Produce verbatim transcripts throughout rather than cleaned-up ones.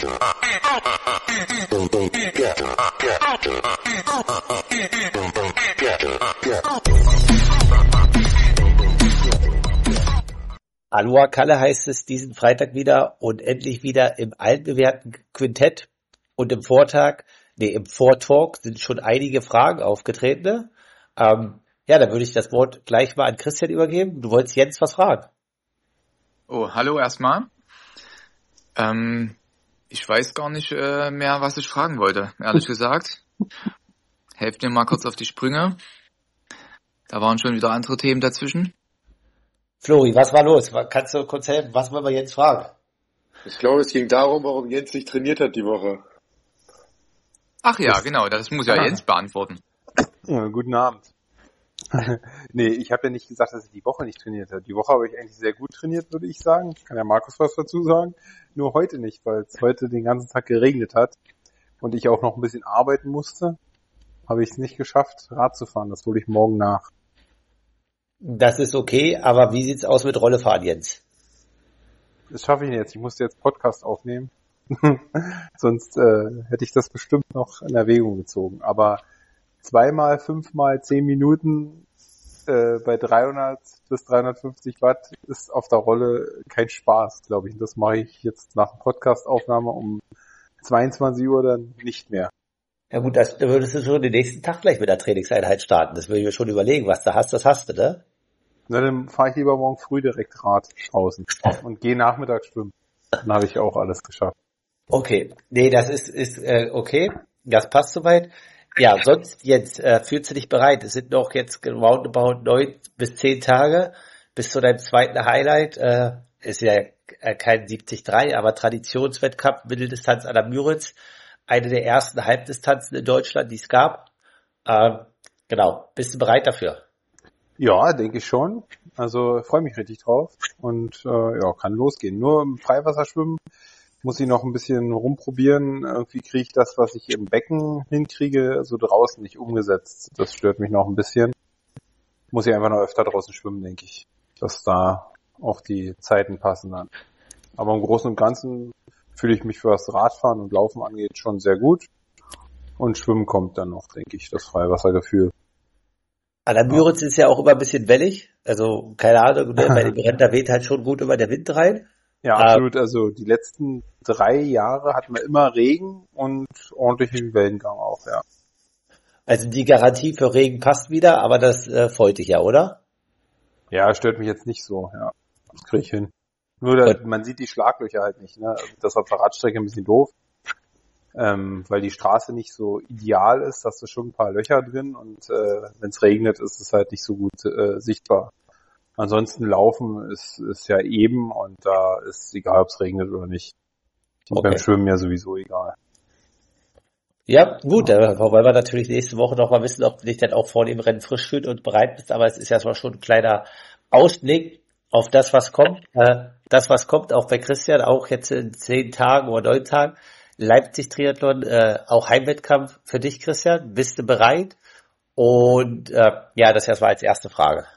Aloha Kalle heißt es diesen Freitag wieder und endlich wieder im altbewährten Quintett und im Vortag, nee, im Vortalk sind schon einige Fragen aufgetreten. Ne? Ähm, ja, dann würde ich das Wort gleich mal an Christian übergeben. Du wolltest Jens was fragen. Oh, hallo erstmal. Ähm, ich weiß gar nicht äh, mehr, was ich fragen wollte, ehrlich gesagt. Helft mir mal kurz auf die Sprünge. Da waren schon wieder andere Themen dazwischen. Flori, was war los? Kannst du kurz helfen? Was wollen wir Jens fragen? Ich glaube, es ging darum, warum Jens nicht trainiert hat die Woche. Ach ja, genau, das muss ja Ah. Jens beantworten. Ja, guten Abend. Nee, ich habe ja nicht gesagt, dass ich die Woche nicht trainiert habe. Die Woche habe ich eigentlich sehr gut trainiert, würde ich sagen. Kann ja Markus was dazu sagen. Nur heute nicht, weil es heute den ganzen Tag geregnet hat und ich auch noch ein bisschen arbeiten musste. Habe ich es nicht geschafft, Rad zu fahren. Das hole ich morgen nach. Das ist okay, aber wie sieht's aus mit Rollefahren, Jens? Das schaffe ich nicht jetzt. Ich musste jetzt Podcast aufnehmen. Sonst äh, hätte ich das bestimmt noch in Erwägung gezogen. Aber zweimal, fünfmal, zehn Minuten äh, bei dreihundert bis dreihundertfünfzig Watt ist auf der Rolle kein Spaß, glaube ich. Und das mache ich jetzt nach der Podcast-Aufnahme um zweiundzwanzig Uhr dann nicht mehr. Ja gut, das, da würdest du schon den nächsten Tag gleich mit der Trainingseinheit starten. Das würde ich mir schon überlegen, was du hast, das hast du, ne? Na, dann fahre ich lieber morgen früh direkt Rad draußen und gehe nachmittags schwimmen. Dann habe ich auch alles geschafft. Okay, nee, das ist ist äh, okay, das passt soweit. Ja, sonst jetzt äh, fühlst du dich bereit? Es sind noch jetzt roundabout neun bis zehn Tage bis zu deinem zweiten Highlight. Äh, ist ja äh, kein siebzig drei, aber Traditionswettkampf Mitteldistanz an der Müritz. Eine der ersten Halbdistanzen in Deutschland, die es gab. Ähm, genau, bist du bereit dafür? Ja, denke ich schon. Also freue mich richtig drauf und äh, ja, kann losgehen. Nur im Freiwasserschwimmen muss ich noch ein bisschen rumprobieren. Irgendwie kriege ich das, was ich im Becken hinkriege, so draußen nicht umgesetzt. Das stört mich noch ein bisschen. Muss ich einfach noch öfter draußen schwimmen, denke ich, dass da auch die Zeiten passen dann. Aber im Großen und Ganzen fühle ich mich, für was Radfahren und Laufen angeht, schon sehr gut. Und Schwimmen kommt dann noch, denke ich, das Freiwassergefühl. An der Müritz ist ja auch immer ein bisschen wellig. Also, keine Ahnung, ne, bei dem Rennen, da weht halt schon gut immer der Wind rein. Ja, absolut. Also die letzten drei Jahre hatten wir immer Regen und ordentlichen Wellengang auch, ja. Also die Garantie für Regen passt wieder, aber das äh, freut dich ja, oder? Ja, stört mich jetzt nicht so, ja. Das kriege ich hin. Nur, da, man sieht die Schlaglöcher halt nicht, ne? Das ist auf der Radstrecke ein bisschen doof, ähm, weil die Straße nicht so ideal ist, hast du schon ein paar Löcher drin und äh, wenn es regnet, ist es halt nicht so gut äh, sichtbar. Ansonsten Laufen ist, ist ja eben und da ist egal, ob es regnet oder nicht. Und Okay. beim Schwimmen ja sowieso egal. Ja, gut, da wollen wir natürlich nächste Woche noch mal wissen, ob du dich dann auch vor dem Rennen frisch fühlst und bereit bist, aber es ist ja schon ein kleiner Ausblick auf das, was kommt. Äh, das, was kommt, auch bei Christian, auch jetzt in zehn Tagen oder neun Tagen. Leipzig-Triathlon, äh, auch Heimwettkampf für dich, Christian. Bist du bereit? Und äh, ja, das erstmal als erste Frage.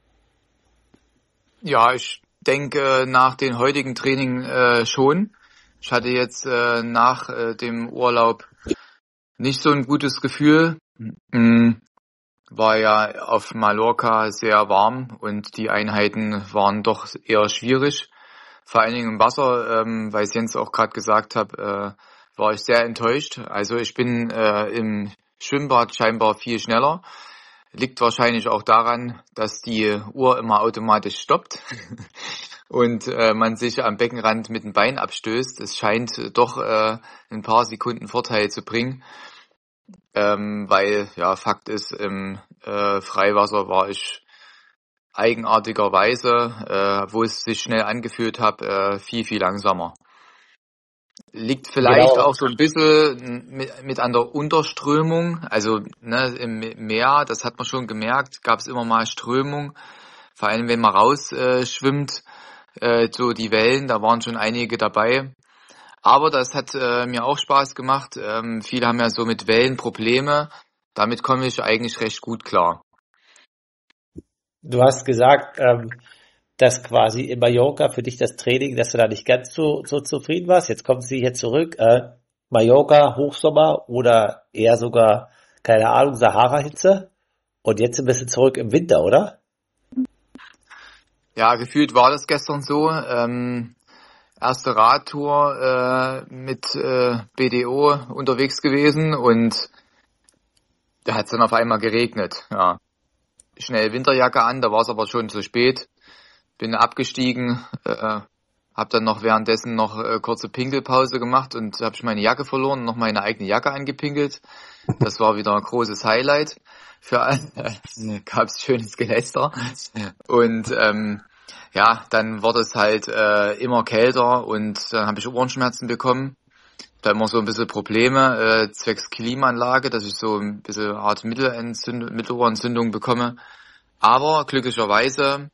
Ja, ich denke nach dem heutigen Training äh, schon. Ich hatte jetzt äh, nach äh, dem Urlaub nicht so ein gutes Gefühl. Mhm. War ja auf Mallorca sehr warm und die Einheiten waren doch eher schwierig. Vor allen Dingen im Wasser, ähm, weil es Jens auch gerade gesagt hat, äh, war ich sehr enttäuscht. Also ich bin äh, im Schwimmbad scheinbar viel schneller. Liegt wahrscheinlich auch daran, dass die Uhr immer automatisch stoppt und äh, man sich am Beckenrand mit dem Bein abstößt. Es scheint doch äh, ein paar Sekunden Vorteil zu bringen, ähm, weil ja Fakt ist, im äh, Freiwasser war ich eigenartigerweise, äh, wo es sich schnell angefühlt hat, äh, viel, viel langsamer. Liegt vielleicht Genau. auch so ein bisschen mit, mit an der Unterströmung, also ne, im Meer, das hat man schon gemerkt, gab es immer mal Strömung, vor allem wenn man raus äh, schwimmt, äh, so die Wellen, da waren schon einige dabei. Aber das hat äh, mir auch Spaß gemacht, ähm, viele haben ja so mit Wellen Probleme, damit komme ich eigentlich recht gut klar. Du hast gesagt, ähm, dass quasi in Mallorca für dich das Training, dass du da nicht ganz so, so zufrieden warst. Jetzt kommen sie hier zurück. Äh, Mallorca, Hochsommer oder eher sogar, keine Ahnung, Sahara-Hitze. Und jetzt ein bisschen zurück im Winter, oder? Ja, gefühlt war das gestern so. Ähm, erste Radtour äh, mit äh, B D O unterwegs gewesen und da hat es dann auf einmal geregnet. Ja, schnell Winterjacke an, da war es aber schon zu spät. Bin abgestiegen, äh, habe dann noch währenddessen noch äh, kurze Pinkelpause gemacht und habe ich meine Jacke verloren und noch meine eigene Jacke angepinkelt. Das war wieder ein großes Highlight. Für alle gab es schönes Geläster. Und ähm, ja, dann wurde es halt äh, immer kälter und dann habe ich Ohrenschmerzen bekommen. Da immer so ein bisschen Probleme äh, zwecks Klimaanlage, dass ich so ein bisschen Art Mittelentzündung, Mittelohrentzündung bekomme. Aber glücklicherweise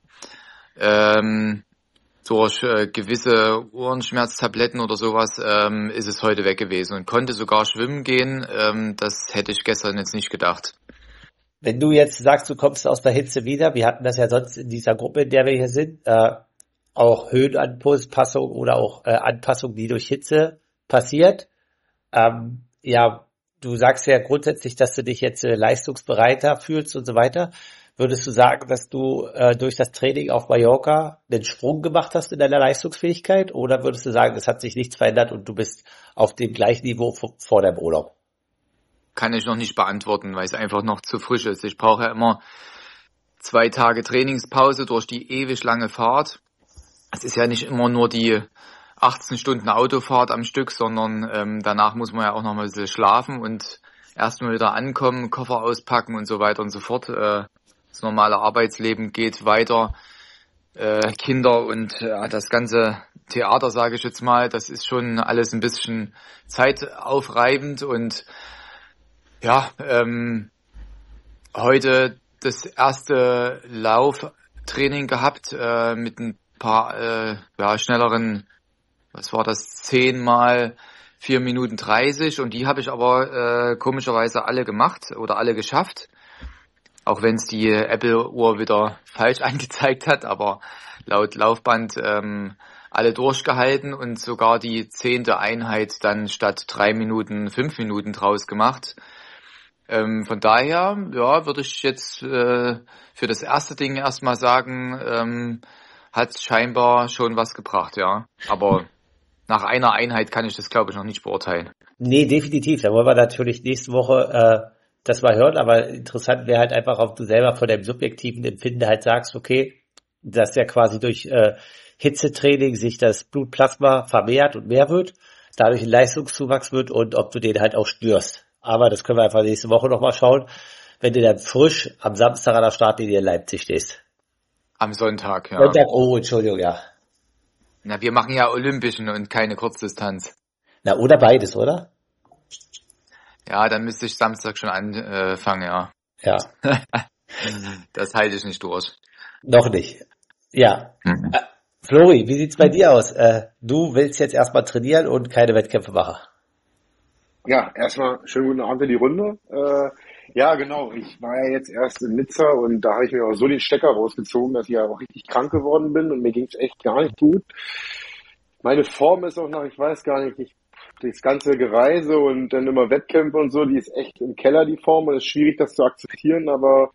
ähm, durch äh, gewisse Ohrenschmerztabletten oder sowas ähm, ist es heute weg gewesen und konnte sogar schwimmen gehen. Ähm, das hätte ich gestern jetzt nicht gedacht. Wenn du jetzt sagst, du kommst aus der Hitze wieder, wir hatten das ja sonst in dieser Gruppe, in der wir hier sind, äh, auch Höhenanpassung oder auch äh, Anpassung, die durch Hitze passiert. Ähm, ja, du sagst ja grundsätzlich, dass du dich jetzt äh, leistungsbereiter fühlst und so weiter. Würdest du sagen, dass du äh, durch das Training auf Mallorca den Sprung gemacht hast in deiner Leistungsfähigkeit? Oder würdest du sagen, es hat sich nichts verändert und du bist auf dem gleichen Niveau v- vor deinem Urlaub? Kann ich noch nicht beantworten, weil es einfach noch zu frisch ist. Ich brauche ja immer zwei Tage Trainingspause durch die ewig lange Fahrt. Es ist ja nicht immer nur die achtzehn Stunden Autofahrt am Stück, sondern ähm, danach muss man ja auch noch mal ein bisschen schlafen und erstmal wieder ankommen, Koffer auspacken und so weiter und so fort. Äh, das normale Arbeitsleben geht weiter. Äh, Kinder und äh, das ganze Theater, sage ich jetzt mal, das ist schon alles ein bisschen zeitaufreibend und ja, ähm, heute das erste Lauftraining gehabt äh, mit ein paar äh, ja, schnelleren, was war das, zehn mal vier Minuten dreißig und die habe ich aber äh, komischerweise alle gemacht oder alle geschafft, auch wenn es die Apple-Uhr wieder falsch angezeigt hat, aber laut Laufband ähm, alle durchgehalten und sogar die zehnte Einheit dann statt drei Minuten fünf Minuten draus gemacht. Ähm, von daher, ja, würde ich jetzt äh, für das erste Ding erstmal sagen, ähm, hat scheinbar schon was gebracht, ja. Aber nach einer Einheit kann ich das, glaube ich, noch nicht beurteilen. Nee, definitiv. Da wollen wir natürlich nächste Woche äh, das mal hören. Aber interessant wäre halt einfach, ob du selber von deinem subjektiven Empfinden halt sagst, okay, dass ja quasi durch äh, Hitzetraining sich das Blutplasma vermehrt und mehr wird, dadurch ein Leistungszuwachs wird und ob du den halt auch spürst. Aber das können wir einfach nächste Woche nochmal schauen, wenn du dann frisch am Samstag an der Startlinie in Leipzig stehst. Am Sonntag, ja. Sonntag, oh, Entschuldigung, ja. Na, wir machen ja Olympischen und keine Kurzdistanz. Na, oder beides, oder? Ja, dann müsste ich Samstag schon anfangen, ja. Ja. Das halte ich nicht durch. Noch nicht. Ja. Mhm. Äh, Flori, wie sieht's bei dir aus? Äh, du willst jetzt erstmal trainieren und keine Wettkämpfe machen. Ja, erstmal schönen guten Abend in die Runde. Äh, ja, genau. Ich war ja jetzt erst in Nizza und da habe ich mir auch so den Stecker rausgezogen, dass ich ja auch richtig krank geworden bin und mir ging's echt gar nicht gut. Meine Form ist auch noch, ich weiß gar nicht, ich, das ganze Gereise und dann immer Wettkämpfe und so, die ist echt im Keller, die Form, und es ist schwierig, das zu akzeptieren, aber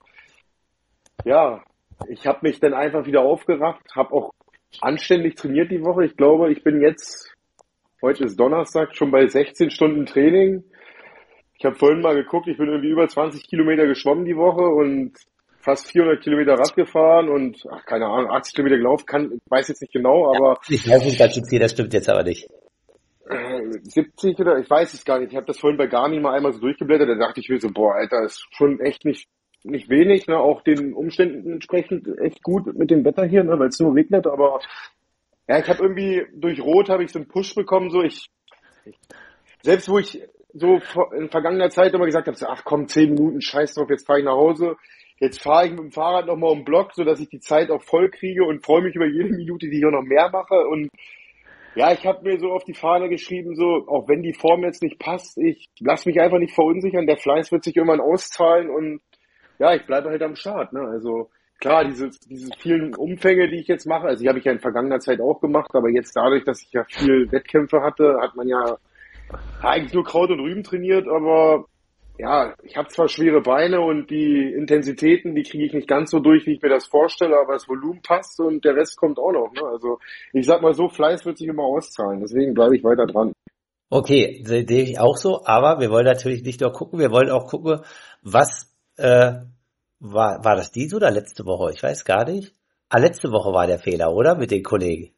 ja, ich habe mich dann einfach wieder aufgerafft, habe auch anständig trainiert die Woche. Ich glaube, ich bin jetzt, heute ist Donnerstag, schon bei sechzehn Stunden Training. Ich habe vorhin mal geguckt, ich bin irgendwie über zwanzig Kilometer geschwommen die Woche und fast vierhundert Kilometer Rad gefahren und, ach, keine Ahnung, achtzig Kilometer gelaufen, kann, ich weiß jetzt nicht genau, aber Ich weiß nicht ganz schön viel, das stimmt jetzt aber nicht. äh, siebzig oder, ich weiß es gar nicht. Ich habe das vorhin bei Garmin mal einmal so durchgeblättert, da dachte ich mir so, boah, Alter, ist schon echt nicht nicht wenig, ne, auch den Umständen entsprechend echt gut mit dem Wetter hier, ne, weil es nur regnet, aber ja, ich habe irgendwie durch Rot habe ich so einen Push bekommen, so ich, ich selbst wo ich so vor- in vergangener Zeit immer gesagt habe, so, ach komm, zehn Minuten, scheiß drauf, jetzt fahre ich nach Hause. Jetzt fahre ich mit dem Fahrrad nochmal um den Block, sodass ich die Zeit auch voll kriege und freue mich über jede Minute, die ich auch noch mehr mache. Und ja, ich habe mir so auf die Fahne geschrieben, so, auch wenn die Form jetzt nicht passt, ich lass mich einfach nicht verunsichern, der Fleiß wird sich irgendwann auszahlen und ja, ich bleibe halt am Start, ne? Also klar, diese, diese vielen Umfänge, die ich jetzt mache, also die habe ich ja in vergangener Zeit auch gemacht, aber jetzt dadurch, dass ich ja viel Wettkämpfe hatte, hat man ja eigentlich nur Kraut und Rüben trainiert, aber ja, ich habe zwar schwere Beine und die Intensitäten, die kriege ich nicht ganz so durch, wie ich mir das vorstelle, aber das Volumen passt und der Rest kommt auch noch. Ne? Also ich sag mal so, Fleiß wird sich immer auszahlen, deswegen bleibe ich weiter dran. Okay, sehe ich auch so, aber wir wollen natürlich nicht nur gucken, wir wollen auch gucken, was äh, war, war das diese oder letzte Woche? Ich weiß gar nicht. Ah, letzte Woche war der Fehler, oder? Mit den Kollegen.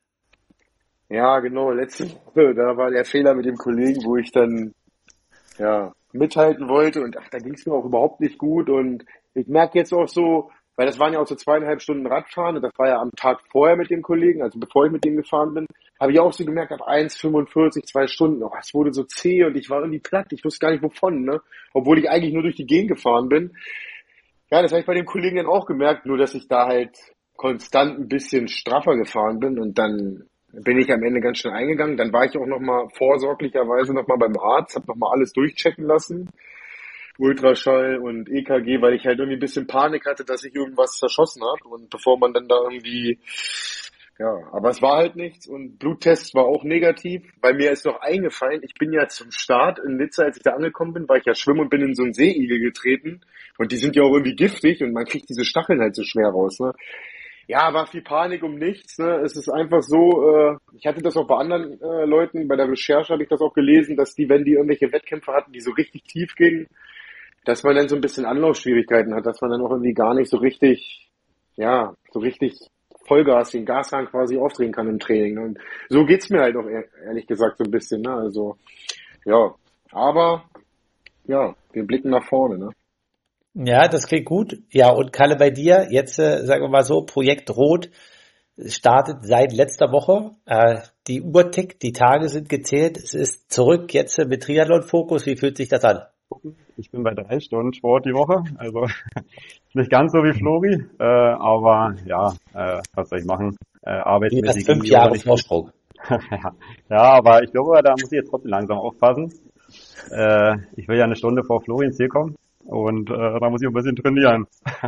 Ja, genau, letzte Woche, da war der Fehler mit dem Kollegen, wo ich dann ja mithalten wollte und ach, da ging es mir auch überhaupt nicht gut und ich merke jetzt auch so, weil das waren ja auch so zweieinhalb Stunden Radfahren und das war ja am Tag vorher mit dem Kollegen, also bevor ich mit dem gefahren bin, habe ich auch so gemerkt, ab eins fünfundvierzig, zwei Stunden, oh, es wurde so zäh und ich war irgendwie platt, ich wusste gar nicht wovon, ne, obwohl ich eigentlich nur durch die Gegend gefahren bin. Ja, das habe ich bei dem Kollegen dann auch gemerkt, nur dass ich da halt konstant ein bisschen straffer gefahren bin und dann bin ich am Ende ganz schnell eingegangen. Dann war ich auch nochmal vorsorglicherweise nochmal beim Arzt, habe nochmal alles durchchecken lassen, Ultraschall und E K G, weil ich halt irgendwie ein bisschen Panik hatte, dass ich irgendwas zerschossen habe und bevor man dann da irgendwie, ja, aber es war halt nichts und Bluttest war auch negativ. Bei mir ist noch eingefallen, ich bin ja zum Start in Nizza, als ich da angekommen bin, war ich ja schwimmen und bin in so einen Seeigel getreten und die sind ja auch irgendwie giftig und man kriegt diese Stacheln halt so schwer raus, ne. Ja, war viel Panik um nichts. Ne? Es ist einfach so, äh, ich hatte das auch bei anderen äh, Leuten, bei der Recherche habe ich das auch gelesen, dass die, wenn die irgendwelche Wettkämpfe hatten, die so richtig tief gingen, dass man dann so ein bisschen Anlaufschwierigkeiten hat, dass man dann auch irgendwie gar nicht so richtig, ja, so richtig Vollgas, den Gashahn quasi aufdrehen kann im Training. Und so geht's mir halt auch ehrlich gesagt so ein bisschen. Ne? Also, ja, aber, ja, wir blicken nach vorne. Ne? Ja, das klingt gut. Ja, und Kalle, bei dir, jetzt äh, sagen wir mal so, Projekt Rot startet seit letzter Woche. Äh, die Uhr tickt, die Tage sind gezählt. Es ist zurück jetzt äh, mit Triathlon-Fokus. Wie fühlt sich das an? Ich bin bei drei Stunden Sport die Woche, also nicht ganz so wie Flori, äh, aber ja, äh, was soll ich machen? Äh, Du hast arbeitsmäßig fünf ging die Woche Jahre nicht. Vorsprung. ja, ja, aber ich glaube, da muss ich jetzt trotzdem langsam aufpassen. Äh, ich will ja eine Stunde vor Flori ins Ziel kommen und äh, da muss ich ein bisschen trainieren.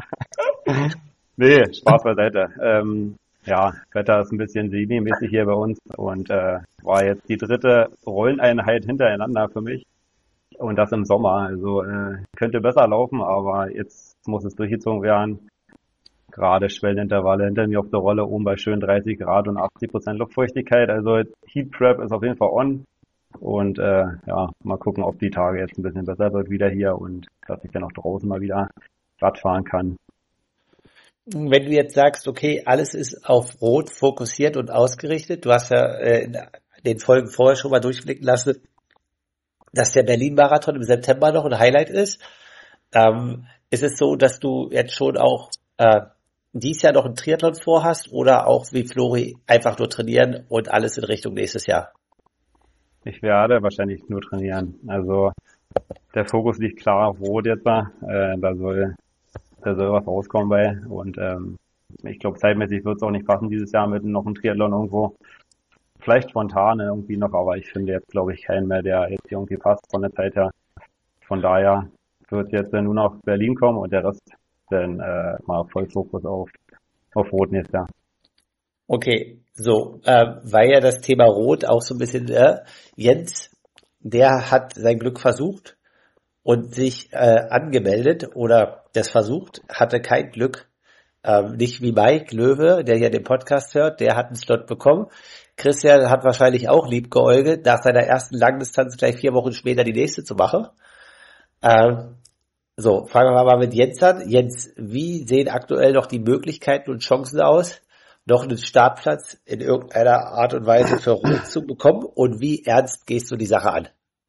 Nee, Spaß beiseite. Ähm, ja, Wetter ist ein bisschen semi-mäßig hier bei uns und äh, war jetzt die dritte Rolleneinheit hintereinander für mich. Und das im Sommer. Also äh, könnte besser laufen, aber jetzt muss es durchgezogen werden. Gerade Schwellenintervalle hinter mir auf der Rolle, oben bei schön dreißig Grad und achtzig Prozent Luftfeuchtigkeit. Also Heat Prep ist auf jeden Fall on. Und äh, ja, mal gucken, ob die Tage jetzt ein bisschen besser wird wieder hier und dass ich dann auch draußen mal wieder Rad fahren kann. Wenn du jetzt sagst, okay, alles ist auf Rot fokussiert und ausgerichtet, du hast ja äh, in den Folgen vorher schon mal durchblicken lassen, dass der Berlin-Marathon im September noch ein Highlight ist. Ähm, ist es so, dass du jetzt schon auch äh, dieses Jahr noch einen Triathlon vorhast oder auch wie Flori einfach nur trainieren und alles in Richtung nächstes Jahr? Ich werde wahrscheinlich nur trainieren. Also der Fokus liegt klar auf Rot jetzt. Äh, da soll da soll was rauskommen bei. Und ähm, ich glaube, zeitmäßig wird es auch nicht passen dieses Jahr mit noch einem Triathlon irgendwo. Vielleicht spontan irgendwie noch, aber ich finde jetzt, glaube ich, keinen mehr, der jetzt hier irgendwie passt von der Zeit her. Von daher wird jetzt nur noch Berlin kommen und der Rest dann äh, mal voll Fokus auf, auf Rot nächstes Jahr. Okay, so, äh, weil ja das Thema Rot auch so ein bisschen, äh, Jens, der hat sein Glück versucht und sich äh, angemeldet oder das versucht, hatte kein Glück. Ähm, nicht wie Mike Löwe, der hier den Podcast hört, der hat einen Slot bekommen. Christian hat wahrscheinlich auch liebgeäugelt, nach seiner ersten Langdistanz gleich vier Wochen später die nächste zu machen. Ähm, so, fangen wir mal mit Jens an. Jens, wie sehen aktuell noch die Möglichkeiten und Chancen aus, noch einen Startplatz in irgendeiner Art und Weise für Rot zu bekommen und wie ernst gehst du die Sache an?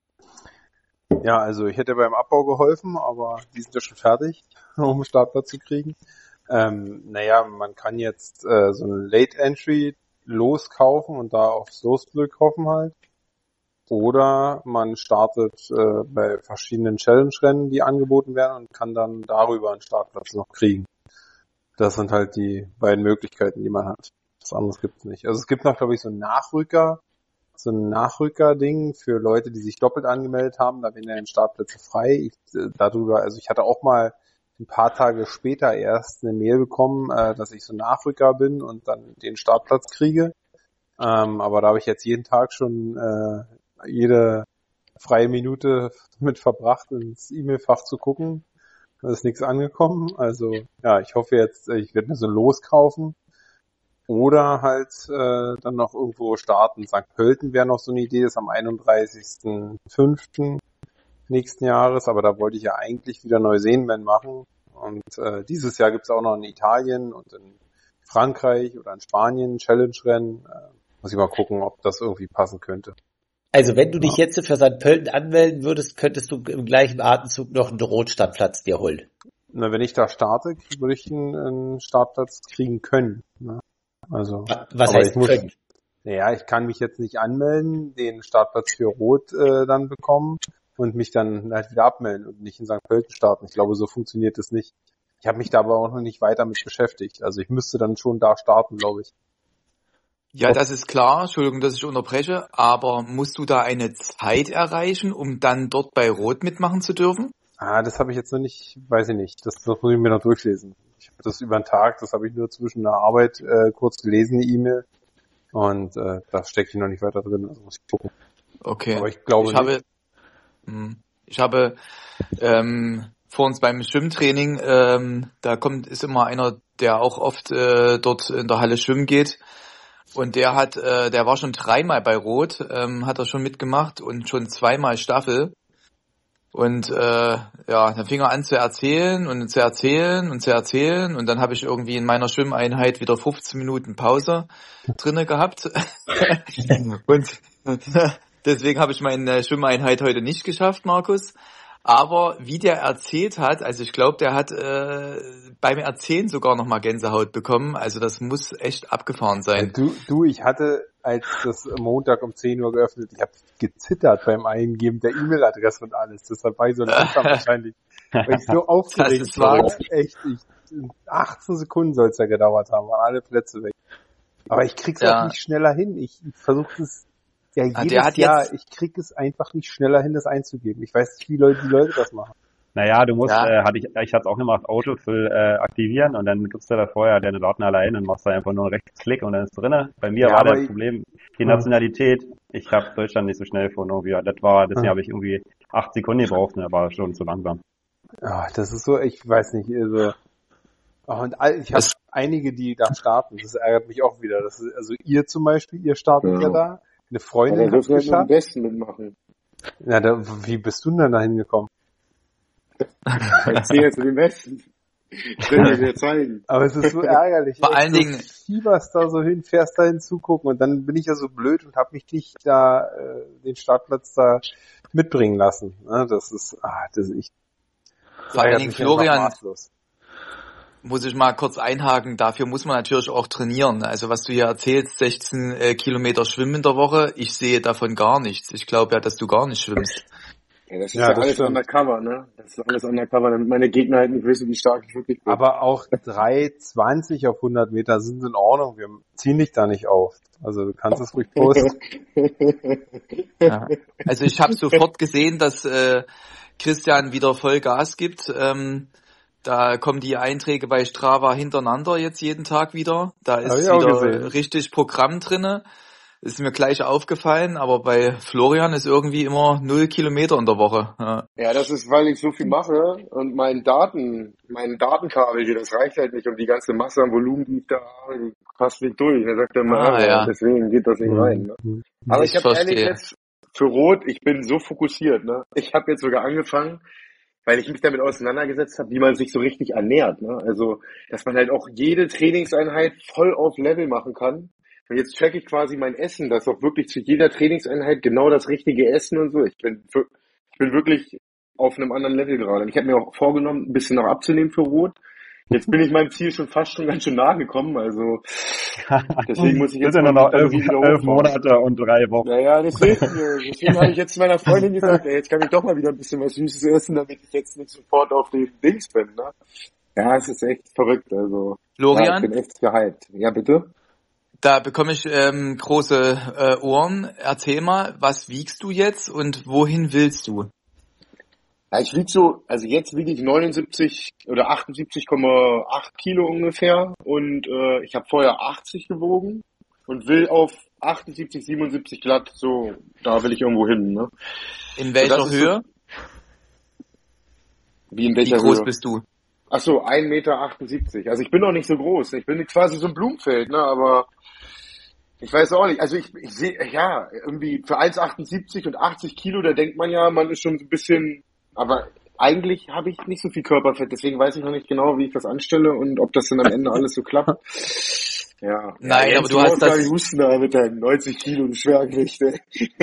Ja, also ich hätte beim Abbau geholfen, aber die sind ja schon fertig, um einen Startplatz zu kriegen. Ähm, naja, man kann jetzt äh, so ein Late Entry loskaufen und da aufs Losglück hoffen halt. Oder man startet äh, bei verschiedenen Challenge-Rennen, die angeboten werden und kann dann darüber einen Startplatz noch kriegen. Das sind halt die beiden Möglichkeiten, die man hat. Was anderes gibt's nicht. Also es gibt noch, glaube ich, so einen Nachrücker, so ein Nachrücker-Ding für Leute, die sich doppelt angemeldet haben. Da werden ja Startplätze frei. Ich, äh, darüber, also ich hatte auch mal ein paar Tage später erst eine Mail bekommen, äh, dass ich so Nachrücker bin und dann den Startplatz kriege. Ähm, aber da habe ich jetzt jeden Tag schon äh, jede freie Minute mit verbracht, ins E-Mail-Fach zu gucken. Da ist nichts angekommen. Also ja, ich hoffe jetzt, ich werde mir so ein Los kaufen. Oder halt äh, dann noch irgendwo starten. Sankt Pölten wäre noch so eine Idee, ist am einunddreißigsten fünften nächsten Jahres, aber da wollte ich ja eigentlich wieder Neuseenman machen. Und äh, dieses Jahr gibt's auch noch in Italien und in Frankreich oder in Spanien Challenge-Rennen. Äh, muss ich mal gucken, ob das irgendwie passen könnte. Also wenn du dich jetzt für Sankt Pölten anmelden würdest, könntest du im gleichen Atemzug noch einen Rotstartplatz dir holen. Na, wenn ich da starte, würde ich einen, einen Startplatz kriegen können. Ne? Also, was heißt ich muss, können? Naja, ich kann mich jetzt nicht anmelden, den Startplatz für Rot äh, dann bekommen und mich dann halt wieder abmelden und nicht in Sankt Pölten starten. Ich glaube, so funktioniert das nicht. Ich habe mich da aber auch noch nicht weiter mit beschäftigt. Also ich müsste dann schon da starten, glaube ich. Ja, das ist klar. Entschuldigung, dass ich unterbreche. Aber musst du da eine Zeit erreichen, um dann dort bei Rot mitmachen zu dürfen? Ah, das habe ich jetzt noch nicht, weiß ich nicht. Das, das muss ich mir noch durchlesen. Ich habe das über den Tag, das habe ich nur zwischen der Arbeit äh, kurz gelesen, die E-Mail. Und äh, da stecke ich noch nicht weiter drin, also muss ich gucken. Okay. Aber ich glaube ich habe, nicht. Mh, ich habe ähm, vor uns beim Schwimmtraining, ähm, da kommt ist immer einer, der auch oft äh, dort in der Halle schwimmen geht. Und der hat, äh, der war schon dreimal bei Rot, ähm, hat er schon mitgemacht und schon zweimal Staffel. Und äh, ja, dann fing er an zu erzählen und zu erzählen und zu erzählen. Und dann habe ich irgendwie in meiner Schwimmeinheit wieder fünfzehn Minuten Pause drinne gehabt. Und deswegen habe ich meine Schwimmeinheit heute nicht geschafft, Markus. Aber wie der erzählt hat, also ich glaube, der hat äh, beim Erzählen sogar nochmal Gänsehaut bekommen. Also das muss echt abgefahren sein. Du, du, ich hatte, als das Montag um zehn Uhr geöffnet, ich habe gezittert beim Eingeben der E-Mail-Adresse und alles. Deshalb war ich so langsam wahrscheinlich, weil ich so aufgeregt war. Echt, ich, achtzehn Sekunden soll es ja gedauert haben, waren alle Plätze weg. Aber ich krieg's ja auch nicht schneller hin. Ich, ich versuche es ja jedes Jahr. Ich krieg es einfach nicht schneller hin, das einzugeben. Ich weiß nicht, wie Leute, die Leute das machen. Naja, du musst, ja. äh, hatte ich, ich hatte es auch gemacht, Autofill äh, aktivieren und dann gibst du da vorher deine Daten allein und machst da einfach nur einen Rechtsklick und dann ist drinne. Bei mir ja, war das ich, Problem, die Nationalität, ich habe Deutschland nicht so schnell gefunden irgendwie. Das war, deswegen habe ich irgendwie acht Sekunden gebraucht und da war schon zu langsam. Ja, das ist so, ich weiß nicht, also oh, und all, ich habe einige, die da starten, das ärgert mich auch wieder. Das ist, also ihr zum Beispiel, ihr startet ja, ja da, eine Freundin ja, hat es geschafft. Am besten mitmachen. Ja, da, wie bist du denn da hingekommen? Ich zähle jetzt den Besten. Ich will dir zeigen. Aber es ist so ärgerlich. Vor allen du Dingen fieberst da so hin, fährst da hinzugucken und dann bin ich ja so blöd und habe mich nicht da äh, den Startplatz da mitbringen lassen. Ne? Das ist, ah, das ist ich. Vor allen Dingen Florian, muss ich mal kurz einhaken, dafür muss man natürlich auch trainieren. Also was du hier erzählst, sechzehn äh, Kilometer Schwimmen in der Woche, ich sehe davon gar nichts. Ich glaube ja, dass du gar nicht schwimmst. Ja, das ist ja, ja das alles stimmt. undercover, ne? Das ist alles undercover, damit meine Gegner halt nicht wissen, wie stark ich wirklich bin. Aber auch drei zwanzig auf hundert Meter sind in Ordnung. Wir ziehen dich da nicht auf. Also du kannst es ruhig posten. Ja. Also ich habe sofort gesehen, dass äh, Christian wieder voll Gas gibt. Ähm, da kommen die Einträge bei Strava hintereinander jetzt jeden Tag wieder. Da ist wieder richtig Programm drinne. Ist mir gleich aufgefallen, aber bei Florian ist irgendwie immer null Kilometer in der Woche. Ja. ja, das ist, weil ich so viel mache und mein Daten, mein Datenkabel hier, das reicht halt nicht und die ganze Masse an Volumen, die ich da habe, die passt nicht durch. Er sagt immer, ah, ja. deswegen geht das nicht rein. Ne? Aber ich, ich habe ehrlich jetzt für Rot, ich bin so fokussiert. Ne? Ich habe jetzt sogar angefangen, weil ich mich damit auseinandergesetzt habe, wie man sich so richtig ernährt. Ne? Also, dass man halt auch jede Trainingseinheit voll auf Level machen kann. Und jetzt checke ich quasi mein Essen, dass auch wirklich zu jeder Trainingseinheit genau das richtige Essen und so. Ich bin, ich bin wirklich auf einem anderen Level gerade. Und ich habe mir auch vorgenommen, ein bisschen noch abzunehmen für Rot. Jetzt bin ich meinem Ziel schon fast schon ganz schön nahe gekommen. Also deswegen muss ich jetzt mal noch elf, elf Monate und drei Wochen. Naja, deswegen, deswegen habe ich jetzt meiner Freundin gesagt, ey, jetzt kann ich doch mal wieder ein bisschen was Süßes essen, damit ich jetzt nicht sofort auf den Dings bin. Ne? Ja, es ist echt verrückt. Also Florian? Ja, ich bin echt gehypt. Ja, bitte? Da bekomme ich ähm, große äh, Ohren. Erzähl mal, was wiegst du jetzt und wohin willst du? Ja, ich wiege so, also jetzt wiege ich neunundsiebzig oder achtundsiebzig Komma acht Kilo ungefähr und äh, ich habe vorher achtzig gewogen und will auf achtundsiebzig, siebenundsiebzig glatt, so, da will ich irgendwo hin, ne? In So, welcher das ist Höhe? so, wie in Wie welcher groß Höhe? bist du? Ach so, ein Meter achtundsiebzig. Also ich bin noch nicht so groß. Ich bin quasi so ein Blumenfeld, ne, aber ich weiß auch nicht. Also ich, ich sehe, ja, irgendwie für eins Komma achtundsiebzig und achtzig Kilo, da denkt man ja, man ist schon so ein bisschen, aber eigentlich habe ich nicht so viel Körperfett, deswegen weiß ich noch nicht genau, wie ich das anstelle und ob das dann am Ende alles so klappt. Ja, Nein, ja, aber Jens, du du hast brauchst gar nicht das, husten da mit deinen neunzig Kilo Schwergewicht. ey.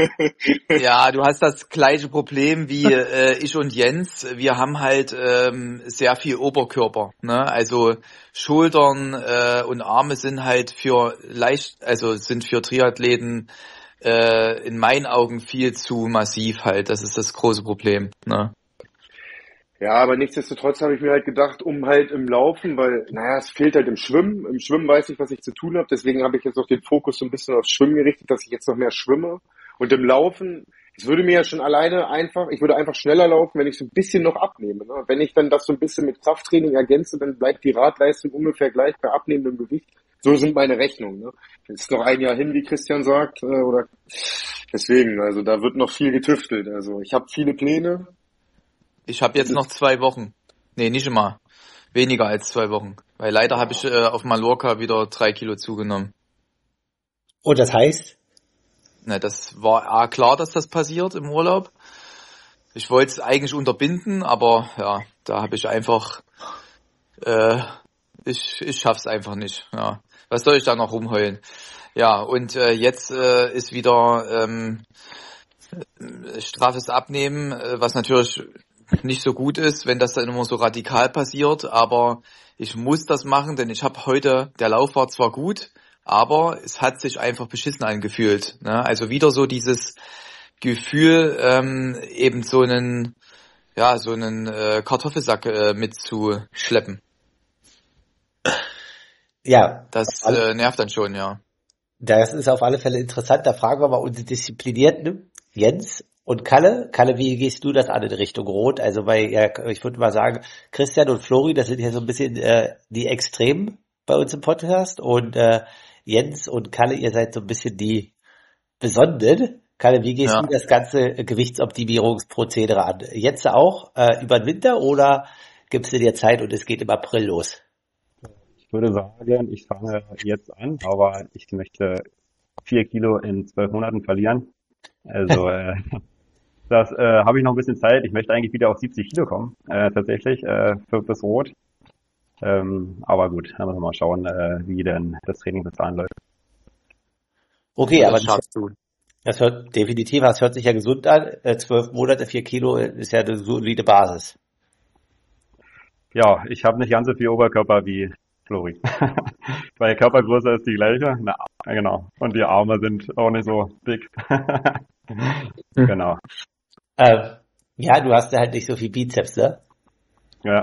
ja, du hast das gleiche Problem wie äh, ich und Jens. Wir haben halt ähm, sehr viel Oberkörper, ne? Also Schultern äh, und Arme sind halt für leicht, also sind für Triathleten äh, in meinen Augen viel zu massiv halt. Das ist das große Problem, ne? Ja, aber nichtsdestotrotz habe ich mir halt gedacht, um halt im Laufen, weil, naja, es fehlt halt im Schwimmen. Im Schwimmen weiß ich, was ich zu tun habe. Deswegen habe ich jetzt auch den Fokus so ein bisschen aufs Schwimmen gerichtet, dass ich jetzt noch mehr schwimme. Und im Laufen, es würde mir ja schon alleine einfach, ich würde einfach schneller laufen, wenn ich so ein bisschen noch abnehme. Ne? Wenn ich dann das so ein bisschen mit Krafttraining ergänze, dann bleibt die Radleistung ungefähr gleich bei abnehmendem Gewicht. So sind meine Rechnungen. Ne? Es ist noch ein Jahr hin, wie Christian sagt, äh, oder deswegen, also da wird noch viel getüftelt. Also ich habe viele Pläne. Ich habe jetzt noch zwei Wochen. Nee, nicht immer. Weniger als zwei Wochen. Weil leider habe ich äh, auf Mallorca wieder drei Kilo zugenommen. Und das heißt, Na, das war A, klar, dass das passiert im Urlaub. Ich wollte es eigentlich unterbinden, aber ja, da habe ich einfach, äh, ich, ich schaff's einfach nicht. Ja, was soll ich da noch rumheulen? Ja, und äh, jetzt äh, ist wieder ähm, straffes Abnehmen, äh, was natürlich nicht so gut ist, wenn das dann immer so radikal passiert, aber ich muss das machen, denn ich habe heute, der Lauf war zwar gut, aber es hat sich einfach beschissen angefühlt. Ne? Also wieder so dieses Gefühl, ähm, eben so einen, ja, so einen äh, Kartoffelsack äh, mitzuschleppen. ja, Das alle, äh, nervt dann schon, ja. das ist auf alle Fälle interessant. Da fragen wir mal unsere Disziplinierten, Jens und Kalle. Kalle, wie gehst du das an in Richtung Rot? Also bei, ja, ich würde mal sagen, Christian und Flori, das sind ja so ein bisschen äh, die Extremen bei uns im Podcast. Und äh, Jens und Kalle, ihr seid so ein bisschen die Besonderen. Kalle, wie gehst Ja. du das ganze Gewichtsoptimierungsprozedere an? Jetzt auch äh, über den Winter oder gibst du dir Zeit und es geht im April los? Ich würde sagen, ich fange jetzt an, aber ich möchte vier Kilo in zwölf Monaten verlieren. Also äh, das äh, habe ich noch ein bisschen Zeit. Ich möchte eigentlich wieder auf siebzig Kilo kommen, äh, tatsächlich, äh, für bis Rot. Ähm, aber gut, dann müssen wir mal schauen, äh, wie denn das Training bis dahin läuft. Okay, aber Das das, schaffst du. das hört definitiv, das hört sich ja gesund an. Äh, Zwölf Monate, vier Kilo ist ja eine solide Basis. Ja, ich habe nicht ganz so viel Oberkörper wie Flori. Weil Körpergröße ist die gleiche. Na, genau. Und die Arme sind auch nicht so dick. Genau. Ähm, ja, du hast ja halt nicht so viel Bizeps, ne? Ja.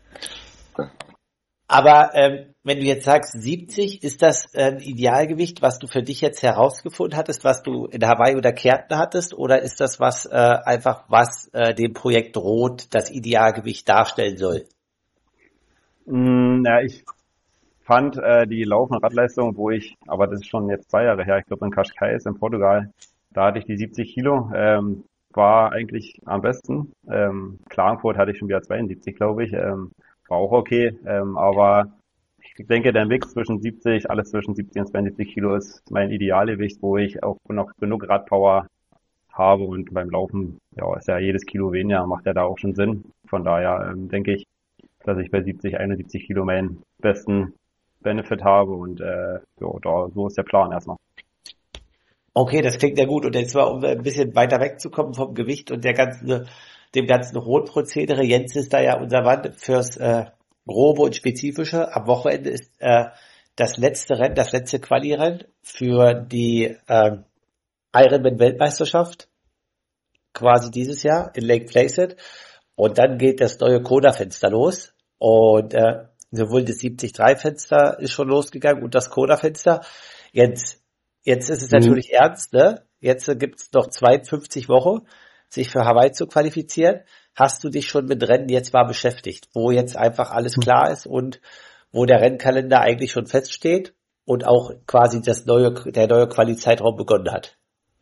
Aber ähm, wenn du jetzt sagst siebzig, ist das ein Idealgewicht, was du für dich jetzt herausgefunden hattest, was du in Hawaii oder Kärnten hattest, oder ist das was äh, einfach, was äh, dem Projekt Rot das Idealgewicht darstellen soll? Mm, ja, ich fand äh, die Lauf- und Radleistung, wo ich, aber das ist schon jetzt zwei Jahre her, ich glaube in Cascais in Portugal, da hatte ich die siebzig Kilo, ähm, war eigentlich am besten. Ähm, Klagenfurt hatte ich schon wieder zweiundsiebzig, glaube ich, ähm, war auch okay, ähm, aber ich denke, der Mix zwischen siebzig, alles zwischen siebzig und zweiundsiebzig Kilo ist mein Idealgewicht, wo ich auch noch genug Radpower habe und beim Laufen, ja, ist ja jedes Kilo weniger, macht ja da auch schon Sinn. Von daher ähm, denke ich, dass ich bei siebzig, einundsiebzig Kilo meinen besten Benefit habe und äh, ja, da, so ist der Plan erstmal. Okay, das klingt ja gut. Und jetzt mal, um ein bisschen weiter wegzukommen vom Gewicht und der ganzen, dem ganzen Rotprozedere. Jens ist da ja unser Mann fürs äh, Grobe und Spezifische. Am Wochenende ist äh, das letzte Rennen, das letzte Quali-Rennen für die äh, Ironman-Weltmeisterschaft, quasi dieses Jahr in Lake Placid. Und dann geht das neue Kona-Fenster los. Und äh, sowohl das siebzig drei Fenster ist schon losgegangen und das Kona-Fenster. Jetzt, jetzt ist es Mhm. natürlich ernst, ne? Jetzt gibt's noch zweiundfünfzig Wochen sich für Hawaii zu qualifizieren. Hast du dich schon mit Rennen jetzt mal beschäftigt, wo jetzt einfach alles klar ist und wo der Rennkalender eigentlich schon feststeht und auch quasi das neue, der neue Quali-Zeitraum begonnen hat?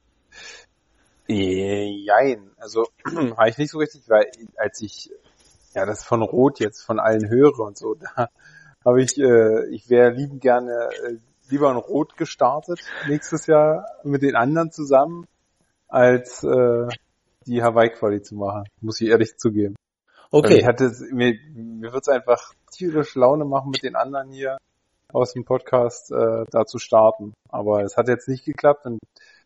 Jein, also habe ich nicht so richtig, weil als ich ja das von Rot jetzt von allen höre und so, da habe ich, äh, ich wäre liebend gerne äh, lieber in Rot gestartet nächstes Jahr mit den anderen zusammen, als äh, die Hawaii-Quali zu machen, muss ich ehrlich zugeben. Okay. Weil ich hatte, mir, mir wird's einfach tierisch Laune machen, mit den anderen hier aus dem Podcast äh, da zu starten. Aber es hat jetzt nicht geklappt und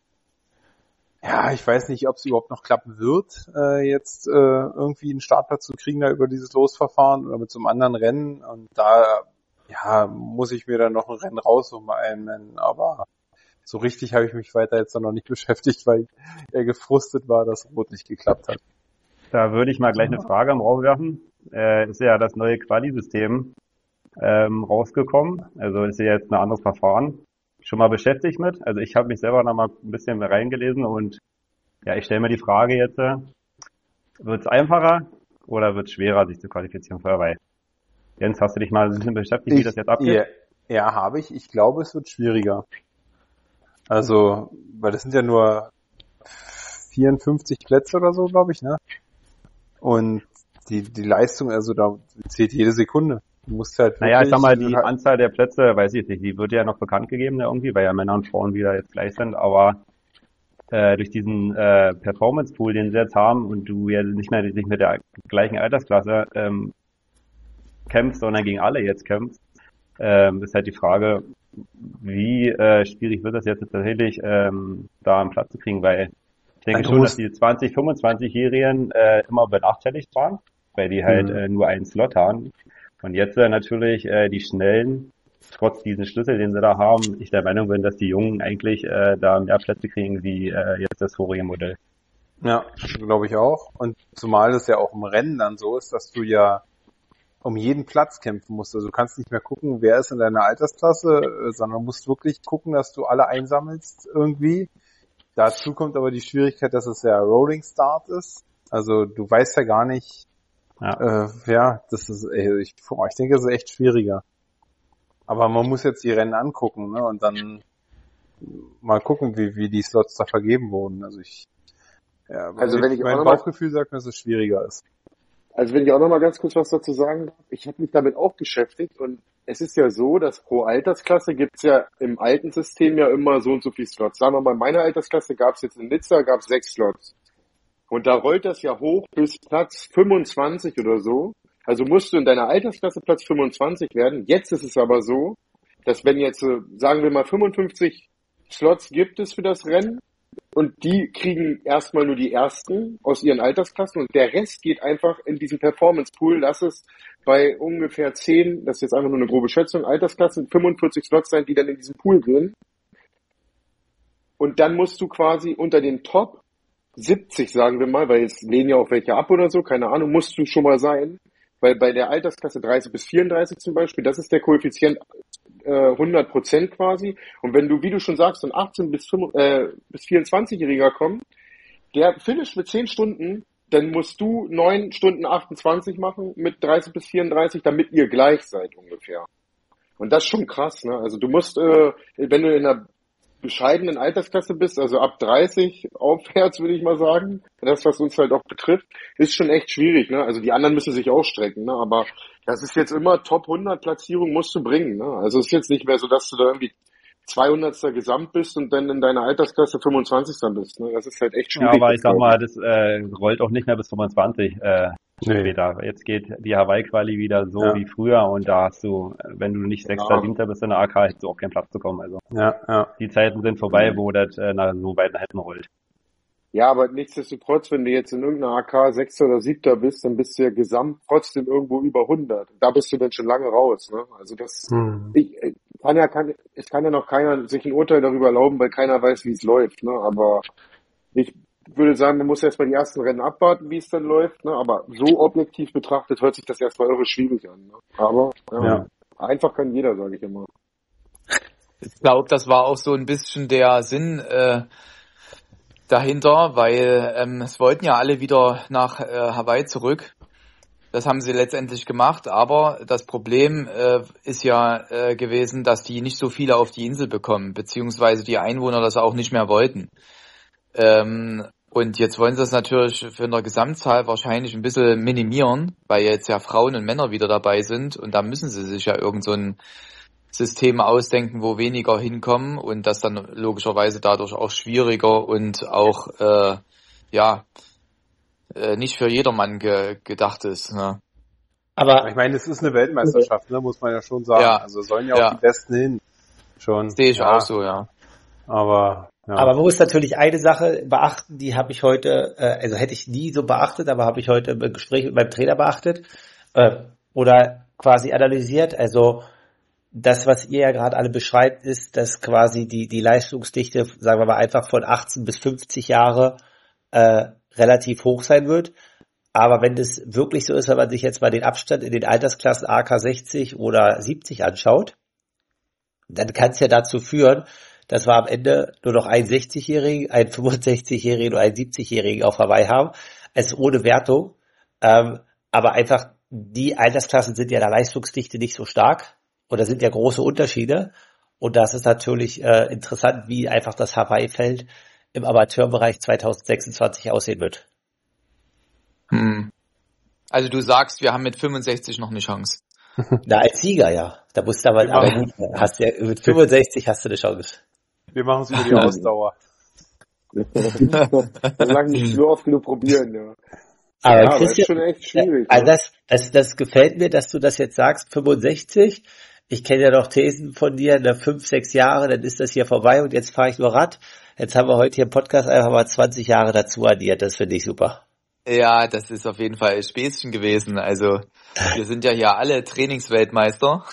ja, ich weiß nicht, ob es überhaupt noch klappen wird, äh, jetzt äh, irgendwie einen Startplatz zu kriegen da über dieses Losverfahren oder mit so einem anderen Rennen. Und da ja muss ich mir dann noch ein Rennen raussuchen bei Ironman. Aber so richtig habe ich mich weiter jetzt noch nicht beschäftigt, weil ich eher gefrustet war, dass Rot nicht geklappt hat. Da würde ich mal gleich eine Frage im Raum werfen. Äh, ist ja das neue Quali-System ähm, rausgekommen. Also ist ja jetzt ein anderes Verfahren. Schon mal beschäftigt mit? Also ich habe mich selber noch mal ein bisschen reingelesen und ja, ich stelle mir die Frage jetzt, äh, wird es einfacher oder wird es schwerer, sich zu qualifizieren für Hawaii? Jens, hast du dich mal ein bisschen beschäftigt, wie Ich, das jetzt abgeht? ja, ja, habe ich. Ich glaube, es wird schwieriger. Also, weil das sind ja nur vierundfünfzig Plätze oder so, glaube ich, ne? Und die die Leistung, also da zählt jede Sekunde. Du musst halt Naja, ich sag mal, die halt, Anzahl der Plätze, weiß ich nicht, die wird ja noch bekannt gegeben ne, irgendwie, weil ja Männer und Frauen wieder jetzt gleich sind, aber äh, durch diesen äh, Performance-Pool, den sie jetzt haben und du ja nicht mehr nicht mit der gleichen Altersklasse ähm, kämpfst, sondern gegen alle jetzt kämpfst, ähm, ist halt die Frage, wie äh, schwierig wird das jetzt tatsächlich, ähm, da einen Platz zu kriegen, weil ich denke schon, dass die zwanzig-, fünfundzwanzigjährigen äh, immer benachteiligt waren, weil die halt mhm. äh, nur einen Slot haben. Und jetzt äh, natürlich äh, die Schnellen, trotz diesen Schlüssel, den sie da haben, ich der Meinung bin, dass die Jungen eigentlich äh, da mehr Plätze kriegen wie äh, jetzt das vorige Modell. Ja, glaube ich auch. Und zumal es ja auch im Rennen dann so ist, dass du ja um jeden Platz kämpfen musst. Also du kannst nicht mehr gucken, wer ist in deiner Altersklasse, sondern musst wirklich gucken, dass du alle einsammelst irgendwie. Dazu kommt aber die Schwierigkeit, dass es ja Rolling Start ist. Also du weißt ja gar nicht, ja, äh, ja das ist, ey, ich, ich denke, das ist echt schwieriger. Aber man muss jetzt die Rennen angucken, ne, und dann mal gucken, wie, wie die Slots da vergeben wurden. Also ich, ja, also wenn ich mein auch noch Bauchgefühl sagt mir, dass es schwieriger ist. Also wenn ich auch noch mal ganz kurz was dazu sagen darf, ich habe mich damit auch beschäftigt und es ist ja so, dass pro Altersklasse gibt's ja im alten System ja immer so und so viele Slots. Sagen wir mal, in meiner Altersklasse gab's jetzt in Nizza gab's sechs Slots. Und da rollt das ja hoch bis Platz fünfundzwanzig oder so. Also musst du in deiner Altersklasse Platz fünfundzwanzig werden. Jetzt ist es aber so, dass wenn jetzt, sagen wir mal, fünfundfünfzig Slots gibt es für das Rennen und die kriegen erstmal nur die ersten aus ihren Altersklassen und der Rest geht einfach in diesen Performance Pool. Lass es bei ungefähr zehn, das ist jetzt einfach nur eine grobe Schätzung, Altersklassen, fünfundvierzig Slots sein, die dann in diesen Pool gehen. Und dann musst du quasi unter den Top siebzig, sagen wir mal, weil jetzt lehnen ja auch welche ab oder so, keine Ahnung, musst du schon mal sein. Weil bei der Altersklasse dreißig bis vierunddreißig zum Beispiel, das ist der Koeffizient äh, hundert Prozent quasi. Und wenn du, wie du schon sagst, ein achtzehn bis vierundzwanzigjähriger kommt, der finisht mit zehn Stunden, dann musst du neun Stunden achtundzwanzig machen mit dreißig bis vierunddreißig, damit ihr gleich seid ungefähr. Und das ist schon krass, ne? Also du musst, äh, wenn du in einer bescheidenen Altersklasse bist, also ab dreißig aufwärts, würde ich mal sagen, das, was uns halt auch betrifft, ist schon echt schwierig, ne? Also die anderen müssen sich auch strecken, ne? Aber das ist jetzt immer Top hundert Platzierung musst du bringen, ne? Also es ist jetzt nicht mehr so, dass du da irgendwie zweihundertster Gesamt bist und dann in deiner Altersklasse fünfundzwanzigster bist, ne? Das ist halt echt schwierig. Ja, aber ich sag mal, das äh, rollt auch nicht mehr bis fünfundzwanzig äh, nee. später. Jetzt geht die Hawaii-Quali wieder so ja. wie früher und da hast du, wenn du nicht Sechster, Siebter bist in der A K, hättest du auch keinen Platz bekommen. Also ja, ja. Die Zeiten sind vorbei, wo das äh, nach so weit nach hinten rollt. Ja, aber nichtsdestotrotz, wenn du jetzt in irgendeiner A K Sechster oder Siebter bist, dann bist du ja gesamt trotzdem irgendwo über hundert. Da bist du dann schon lange raus, ne? Also das, hm. ich, kann ja, kann, es kann ja noch keiner sich ein Urteil darüber erlauben, weil keiner weiß, wie es läuft, ne? Aber ich würde sagen, man muss erstmal die ersten Rennen abwarten, wie es dann läuft, ne? Aber so objektiv betrachtet hört sich das erstmal irre schwierig an, ne? Aber, ja, ja. Einfach kann jeder, sage ich immer. Ich glaube, das war auch so ein bisschen der Sinn, äh, dahinter, weil ähm, es wollten ja alle wieder nach äh, Hawaii zurück. Das haben sie letztendlich gemacht, aber das Problem äh, ist ja äh, gewesen, dass die nicht so viele auf die Insel bekommen, beziehungsweise die Einwohner das auch nicht mehr wollten. Ähm, und jetzt wollen sie das natürlich für eine Gesamtzahl wahrscheinlich ein bisschen minimieren, weil jetzt ja Frauen und Männer wieder dabei sind und da müssen sie sich ja irgend so ein System ausdenken, wo weniger hinkommen und das dann logischerweise dadurch auch schwieriger und auch äh, ja äh, nicht für jedermann ge- gedacht ist. Ne? Aber ich meine, es ist eine Weltmeisterschaft, ne, muss man ja schon sagen. Ja, also sollen ja auch ja. die Besten hin. Schon. Sehe ich ja. auch so, ja. Aber ja. Aber man muss natürlich eine Sache beachten, die habe ich heute, äh, also hätte ich nie so beachtet, aber habe ich heute im Gespräch mit meinem Trainer beachtet äh, oder quasi analysiert. Also das, was ihr ja gerade alle beschreibt, ist, dass quasi die die Leistungsdichte, sagen wir mal einfach von achtzehn bis fünfzig Jahre äh, relativ hoch sein wird. Aber wenn das wirklich so ist, wenn man sich jetzt mal den Abstand in den Altersklassen A K sechzig oder siebzig anschaut, dann kann es ja dazu führen, dass wir am Ende nur noch einen sechzigjährigen, einen fünfundsechzigjährigen und einen siebzigjährigen auf Hawaii haben. Also ohne Wertung. Ähm, aber einfach die Altersklassen sind ja in der Leistungsdichte nicht so stark. Und da sind ja große Unterschiede. Und das ist natürlich äh, interessant, wie einfach das Hawaii-Feld im Amateurbereich zwanzig sechsundzwanzig aussehen wird. Hm. Also du sagst, wir haben mit fünfundsechzig noch eine Chance. Na, als Sieger, ja. Da musst du aber, aber gut, hast ja, mit fünfundsechzig hast du eine Chance. Wir machen es über die Ausdauer. Solange nicht so oft genug probieren, ja. Aber ja, Christian, das ist schon echt schwierig. also ne? das, das, das gefällt mir, dass du das jetzt sagst, fünfundsechzig. Ich kenne ja noch Thesen von dir, nach fünf, sechs Jahre, dann ist das hier vorbei und jetzt fahre ich nur Rad. Jetzt haben wir heute hier im Podcast einfach mal zwanzig Jahre dazu addiert, das finde ich super. Ja, das ist auf jeden Fall ein Späßchen gewesen. Also wir sind ja hier alle Trainingsweltmeister.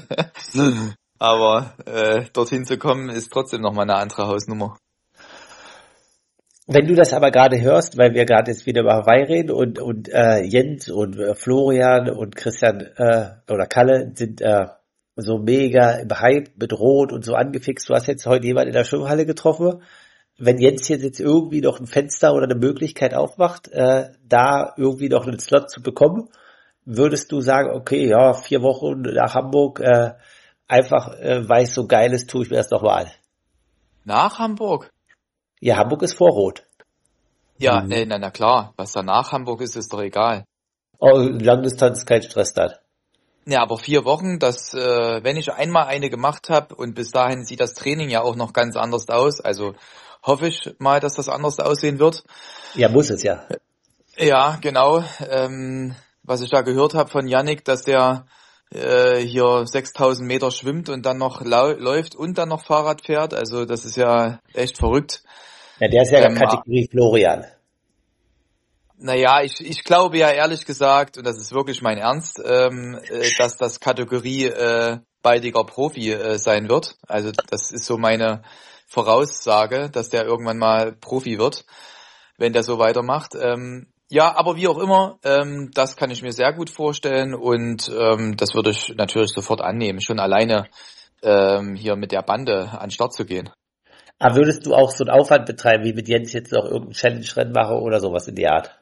Aber äh, dorthin zu kommen, ist trotzdem nochmal eine andere Hausnummer. Wenn du das aber gerade hörst, weil wir gerade jetzt wieder über Hawaii reden und, und äh, Jens und äh, Florian und Christian äh, oder Kalle sind äh, so mega im Hype, bedroht und so angefixt. Du hast jetzt heute jemanden in der Schwimmhalle getroffen. Wenn Jens jetzt irgendwie noch ein Fenster oder eine Möglichkeit aufmacht, äh, da irgendwie noch einen Slot zu bekommen, würdest du sagen, okay, ja, vier Wochen nach Hamburg, äh, einfach, äh, weil es so geil ist, tue ich mir das nochmal. Nach Hamburg? Ja, Hamburg ist Vorrot. Ja, Mhm. nee, na, na klar. Was da nach Hamburg ist, ist doch egal. Oh, Langdistanz, kein Stress dann. Ja, aber vier Wochen, das, äh, wenn ich einmal eine gemacht habe und bis dahin sieht das Training ja auch noch ganz anders aus, also hoffe ich mal, dass das anders aussehen wird. Ja, muss es ja. Ja, genau. Ähm, was ich da gehört habe von Yannick, dass der äh, hier sechstausend Meter schwimmt und dann noch lau- läuft und dann noch Fahrrad fährt, also das ist ja echt verrückt. Ja, der ist ja Ähm, Kategorie Florian. Naja, ich, ich glaube ja ehrlich gesagt, und das ist wirklich mein Ernst, ähm, äh, dass das Kategorie äh, baldiger Profi äh, sein wird. Also das ist so meine Voraussage, dass der irgendwann mal Profi wird, wenn der so weitermacht. Ähm, ja, aber wie auch immer, ähm, das kann ich mir sehr gut vorstellen und ähm, das würde ich natürlich sofort annehmen, schon alleine ähm, hier mit der Bande an den Start zu gehen. Aber würdest du auch so einen Aufwand betreiben, wie mit Jens jetzt noch irgendein Challenge-Rennen machen oder sowas in die Art?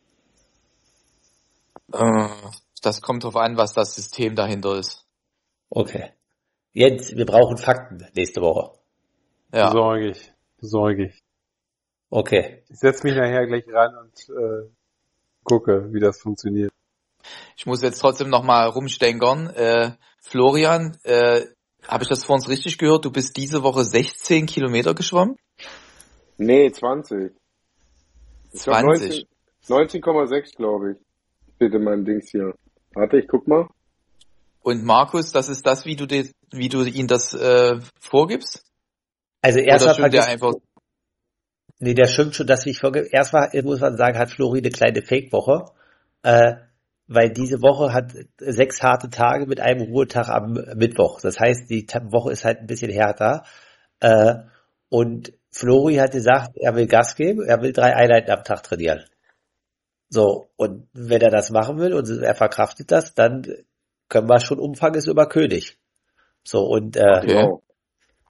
Äh, das kommt drauf an, was das System dahinter ist. Okay. Jens, wir brauchen Fakten nächste Woche. Ja. Besorge ich. Besorge ich. Okay. Ich setze mich nachher gleich ran und äh, gucke, wie das funktioniert. Ich muss jetzt trotzdem noch mal rumstenkern. Äh, Florian, äh, habe ich das vor uns richtig gehört? Du bist diese Woche sechzehn Kilometer geschwommen? Nee, zwanzig. Ich glaub zwanzig. neunzehn Komma sechs, glaube ich. Steht in meinem Dings hier. Warte, ich guck mal. Und Markus, das ist das, wie du dir, wie du ihn das äh, vorgibst? Also Oder erstmal stimmt der vergiss, einfach? nee, der stimmt schon, dass ich vorge erstmal muss man sagen, hat Flori eine kleine Fake-Woche, äh, weil diese Woche hat sechs harte Tage mit einem Ruhetag am Mittwoch. Das heißt, die Ta- Woche ist halt ein bisschen härter. Äh, und Flori hat gesagt, er will Gas geben, er will drei Einheiten am Tag trainieren. So, und wenn er das machen will und er verkraftet das, dann können wir schon Umfang ist über König. So, und äh, Okay. Genau.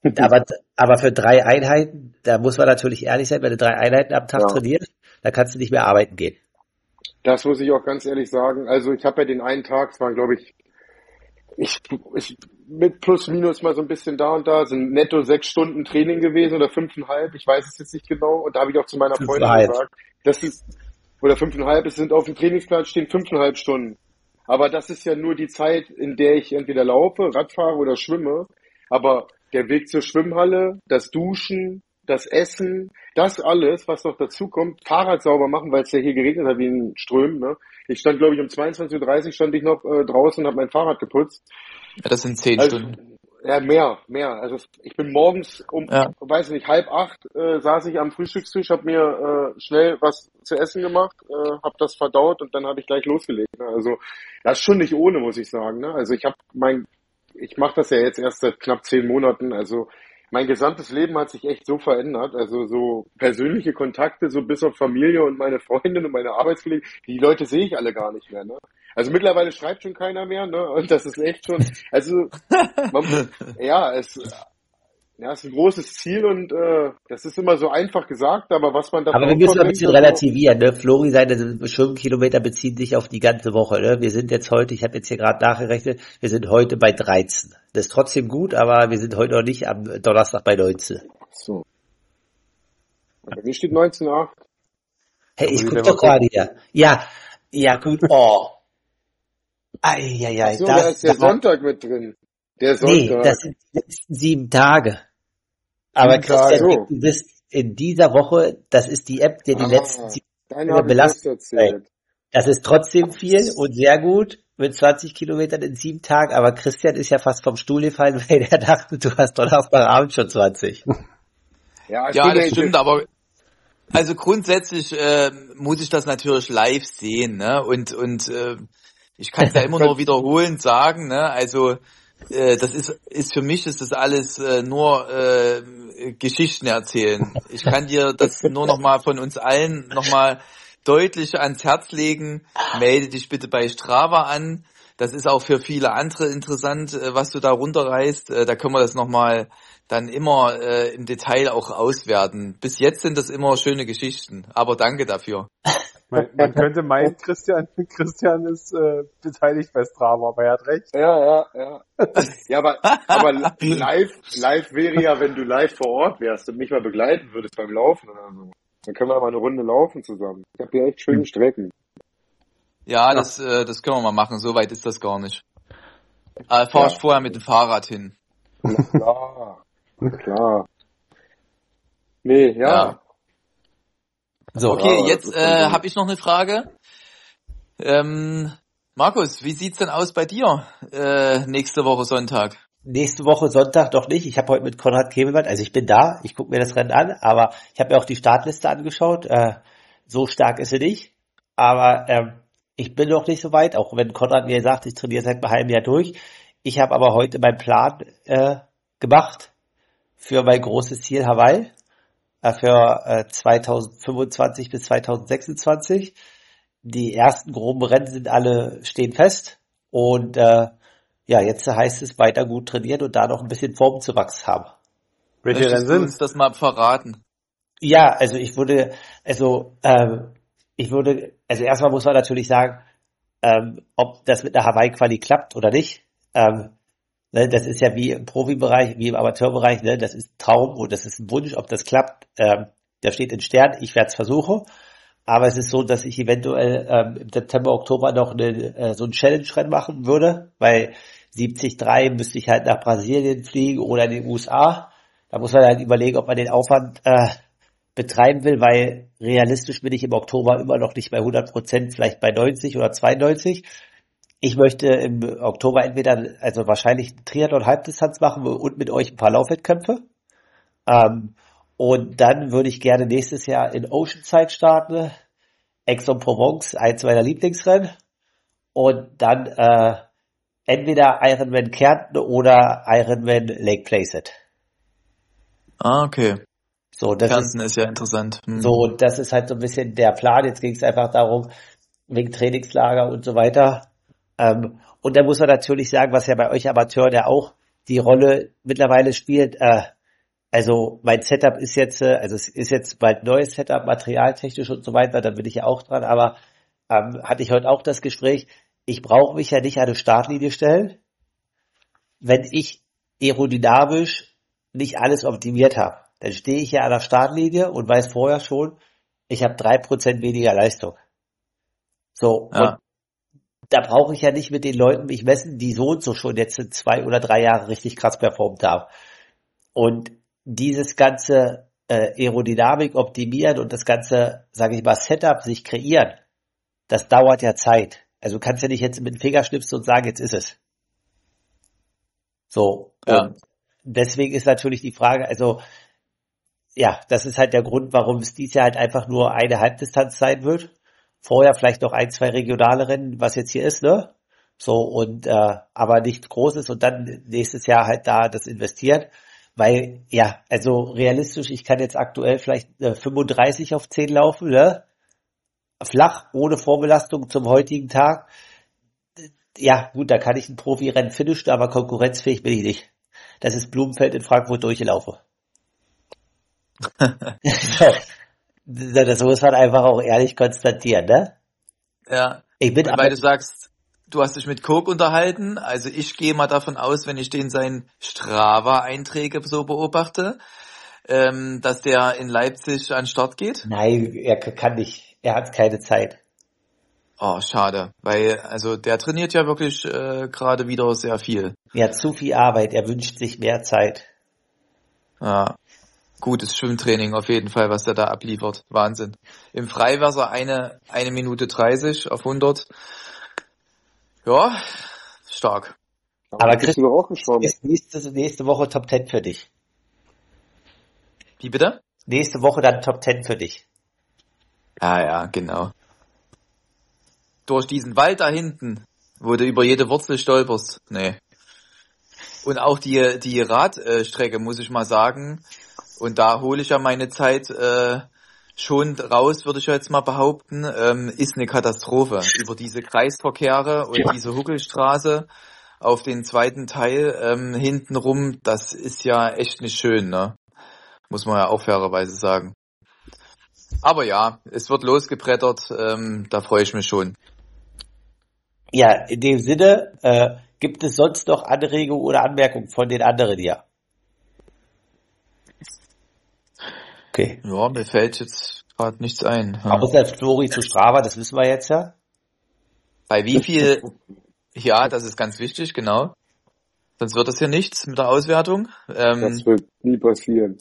Aber, aber für drei Einheiten, da muss man natürlich ehrlich sein, wenn du drei Einheiten am Tag Ja. trainierst, dann kannst du nicht mehr arbeiten gehen. Das muss ich auch ganz ehrlich sagen. Also ich habe ja den einen Tag, es waren glaube ich, ich, ich mit plus minus mal so ein bisschen da und da, sind netto sechs Stunden Training gewesen oder fünfeinhalb, ich weiß es jetzt nicht genau. Und da habe ich auch zu meiner Freundin Fünfeinhalb. gesagt, das ist, oder fünfeinhalb, es sind auf dem Trainingsplan stehen fünfeinhalb Stunden. Aber das ist ja nur die Zeit, in der ich entweder laufe, Radfahre oder schwimme. Aber der Weg zur Schwimmhalle, das Duschen, das Essen, das alles, was noch dazu kommt, Fahrrad sauber machen, weil es ja hier geregnet hat wie in Strömen. Ne? Ich stand, glaube ich, um zweiundzwanzig Uhr dreißig stand ich noch äh, draußen und habe mein Fahrrad geputzt. Ja, das sind zehn Also, Stunden. ja, mehr, mehr. Also ich bin morgens um, Ja. weiß nicht, halb acht äh, saß ich am Frühstückstisch, habe mir äh, schnell was zu essen gemacht, äh, habe das verdaut und dann habe ich gleich losgelegt. Ne? Also das ist schon nicht ohne, muss ich sagen. Ne? Also ich habe mein, ich mache das ja jetzt erst seit knapp zehn Monaten. Also mein gesamtes Leben hat sich echt so verändert. Also so persönliche Kontakte, so bis auf Familie und meine Freundin und meine Arbeitskollegen, die Leute sehe ich alle gar nicht mehr. Ne? Also mittlerweile schreibt schon keiner mehr, ne? Und das ist echt schon, also man, ja, es, ja, es ist ein großes Ziel und äh, das ist immer so einfach gesagt, aber was man da Aber wir müssen ein bisschen relativieren, ne? Flori, seine Schwimmkilometer beziehen sich auf die ganze Woche, ne? Wir sind jetzt heute, ich habe jetzt hier gerade nachgerechnet, wir sind heute bei dreizehn. Das ist trotzdem gut, aber wir sind heute noch nicht am Donnerstag bei neunzehn. So. Aber hier steht neunzehn Komma acht. Hey, ich Aber guck wieder doch mal gerade hier. Ja, ja, gut, oh. Eieiei, Achso, da ist der Sonntag mit drin. Der Nee, Sonntag. das sind die letzten sieben Tage. Aber Sieben Tage. Christian, So. du bist in dieser Woche, das ist die App, die die Ah, letzten sieben deine Tage habe ich belastet. nicht erzählt. Das ist trotzdem viel und sehr gut mit zwanzig Kilometern in sieben Tagen, aber Christian ist ja fast vom Stuhl gefallen, weil er dachte, du hast Donnerstagabend schon zwanzig. Ja, ich Ja, bin das ja- stimmt, aber also grundsätzlich äh, muss ich das natürlich live sehen, ne? Und und äh, ich kann es ja immer nur wiederholend sagen, ne? Also äh, das ist ist für mich ist das alles äh, nur äh, Geschichten erzählen. Ich kann dir das nur noch mal von uns allen noch mal deutlich ans Herz legen. Melde dich bitte bei Strava an. Das ist auch für viele andere interessant, äh, was du da runterreißt. Äh, da können wir das noch mal dann immer äh, im Detail auch auswerten. Bis jetzt sind das immer schöne Geschichten, aber danke dafür. Man, man könnte meinen, Christian, Christian ist äh, beteiligt bei Strava, aber er hat recht. Ja, ja, ja. Ja, aber, aber live, live wäre ja, wenn du live vor Ort wärst und mich mal begleiten würdest beim Laufen oder so. Dann können wir mal eine Runde laufen zusammen. Ich habe hier echt schöne Strecken. Ja, das äh, das können wir mal machen. So weit ist das gar nicht. Äh, fahr ich Ja. vorher mit dem Fahrrad hin. Na klar. Na klar. Nee, ja. Ja. So, Okay, Ja, jetzt das ist äh, schon habe ich noch eine Frage. Ähm, Markus, wie sieht's denn aus bei dir äh, nächste Woche Sonntag? nächste Woche Sonntag doch nicht. Ich habe heute mit Konrad Kemelmann, also ich bin da, ich gucke mir das Rennen an, aber ich habe mir auch die Startliste angeschaut. Äh, so stark ist sie nicht, aber ähm, ich bin noch nicht so weit, auch wenn Konrad mir sagt, ich trainiere seit einem halben Jahr durch. Ich habe aber heute meinen Plan äh, gemacht für mein großes Ziel Hawaii, äh, für äh, zweitausendfünfundzwanzig bis zweitausendsechsundzwanzig. Die ersten groben Rennen sind alle, stehen fest und äh, ja, jetzt heißt es weiter gut trainieren und da noch ein bisschen Formzuwachs haben. Welche Rennen Möchtest du sind? uns das mal verraten? Ja, also ich würde, also ähm, ich würde, also erstmal muss man natürlich sagen, ähm, ob das mit der Hawaii-Quali klappt oder nicht. Ähm, ne, das ist ja wie im Profibereich, wie im Amateurbereich, ne, das ist ein Traum und das ist ein Wunsch, ob das klappt. Ähm, da steht in Stern, ich werde es versuchen. Aber es ist so, dass ich eventuell ähm, im September, Oktober noch eine, äh, so ein Challenge-Rennen machen würde, weil siebzig Komma drei müsste ich halt nach Brasilien fliegen oder in den U S A. Da muss man halt überlegen, ob man den Aufwand äh, betreiben will, weil realistisch bin ich im Oktober immer noch nicht bei hundert Prozent, vielleicht bei neunzig oder zweiundneunzig. Ich möchte im Oktober entweder, also wahrscheinlich einen Triathlon-Halbdistanz machen und mit euch ein paar Laufwettkämpfe. Ähm, und dann würde ich gerne nächstes Jahr in Oceanside starten, Aix-en-Provence, eins meiner Lieblingsrennen. Und dann äh, entweder Ironman Kärnten oder Ironman Lake Placid. Ah, okay. So, das Kärnten ist ist ja interessant. Hm. so, das ist halt so ein bisschen der Plan. Jetzt ging es einfach darum, wegen Trainingslager und so weiter. Ähm, und da muss man natürlich sagen, was ja bei euch Amateuren ja auch die Rolle mittlerweile spielt, äh, Also mein Setup ist jetzt, äh, also es ist jetzt bald neues Setup, materialtechnisch und so weiter, da bin ich ja auch dran, aber ähm, hatte ich heute auch das Gespräch, ich brauche mich ja nicht an eine Startlinie stellen, wenn ich aerodynamisch nicht alles optimiert habe. Dann stehe ich ja an der Startlinie und weiß vorher schon, ich habe drei Prozent weniger Leistung. So, Ja. und da brauche ich ja nicht mit den Leuten mich messen, die so und so schon jetzt in zwei oder drei Jahre richtig krass performt haben. Und dieses ganze äh, Aerodynamik optimieren und das ganze, sage ich mal, Setup sich kreieren, das dauert ja Zeit. Also du kannst ja nicht jetzt mit dem Finger schnipsen und sagen, jetzt ist es. So, Ja. und deswegen ist natürlich die Frage, also ja, das ist halt der Grund, warum es dieses Jahr halt einfach nur eine Halbdistanz sein wird. Vorher vielleicht noch ein, zwei regionale Rennen, was jetzt hier ist, ne? So, und äh, aber nichts Großes und dann nächstes Jahr halt da das investieren. Weil, ja, also realistisch, ich kann jetzt aktuell vielleicht äh, fünfunddreißig auf zehn laufen, ne? Flach, ohne Vorbelastung zum heutigen Tag. Ja, gut, da kann ich ein Profi-Rennen finishen, aber konkurrenzfähig bin ich nicht. Das ist Blumenfeld in Frankfurt durchgelaufen. Das muss man einfach auch ehrlich konstatieren, ne? Ja. Ich bin Und aber, weil du sagst, du hast dich mit Coke unterhalten, also ich gehe mal davon aus, wenn ich den seinen Strava-Einträge so beobachte, ähm, dass der in Leipzig an den Start geht. nein, er kann nicht, er hat keine Zeit. Oh, schade, weil also der trainiert ja wirklich äh, gerade wieder sehr viel. Er hat zu viel Arbeit, er wünscht sich mehr Zeit. Ja, gutes Schwimmtraining auf jeden Fall, was der da abliefert. Wahnsinn. Im Freiwasser eine eine Minute dreißig auf hundert. Ja, stark. Aber bist Chris, du doch auch geschwommen. ist nächste, nächste Woche Top Ten für dich. Wie bitte? Nächste Woche dann Top Ten für dich. Ja, ja, genau. Durch diesen Wald da hinten, wo du über jede Wurzel stolperst. Nee. Und auch die die Radstrecke, muss ich mal sagen. Und da hole ich ja meine Zeit äh, schon raus, würde ich jetzt mal behaupten, ähm, ist eine Katastrophe. Über diese Kreisverkehre und diese Huckelstraße auf den zweiten Teil ähm, hintenrum, das ist ja echt nicht schön, ne? Muss man ja auch fairerweise sagen. Aber ja, es wird losgebrettert, ähm, da freue ich mich schon. Ja, in dem Sinne, äh, gibt es sonst noch Anregungen oder Anmerkungen von den anderen hier? Okay. Ja, mir fällt jetzt gerade nichts ein. Ja. Außer Flori zu Strava, das wissen wir jetzt ja. Bei wie viel, ja, das ist ganz wichtig, genau. Sonst wird das hier nichts mit der Auswertung. Ähm, Das wird nie passieren.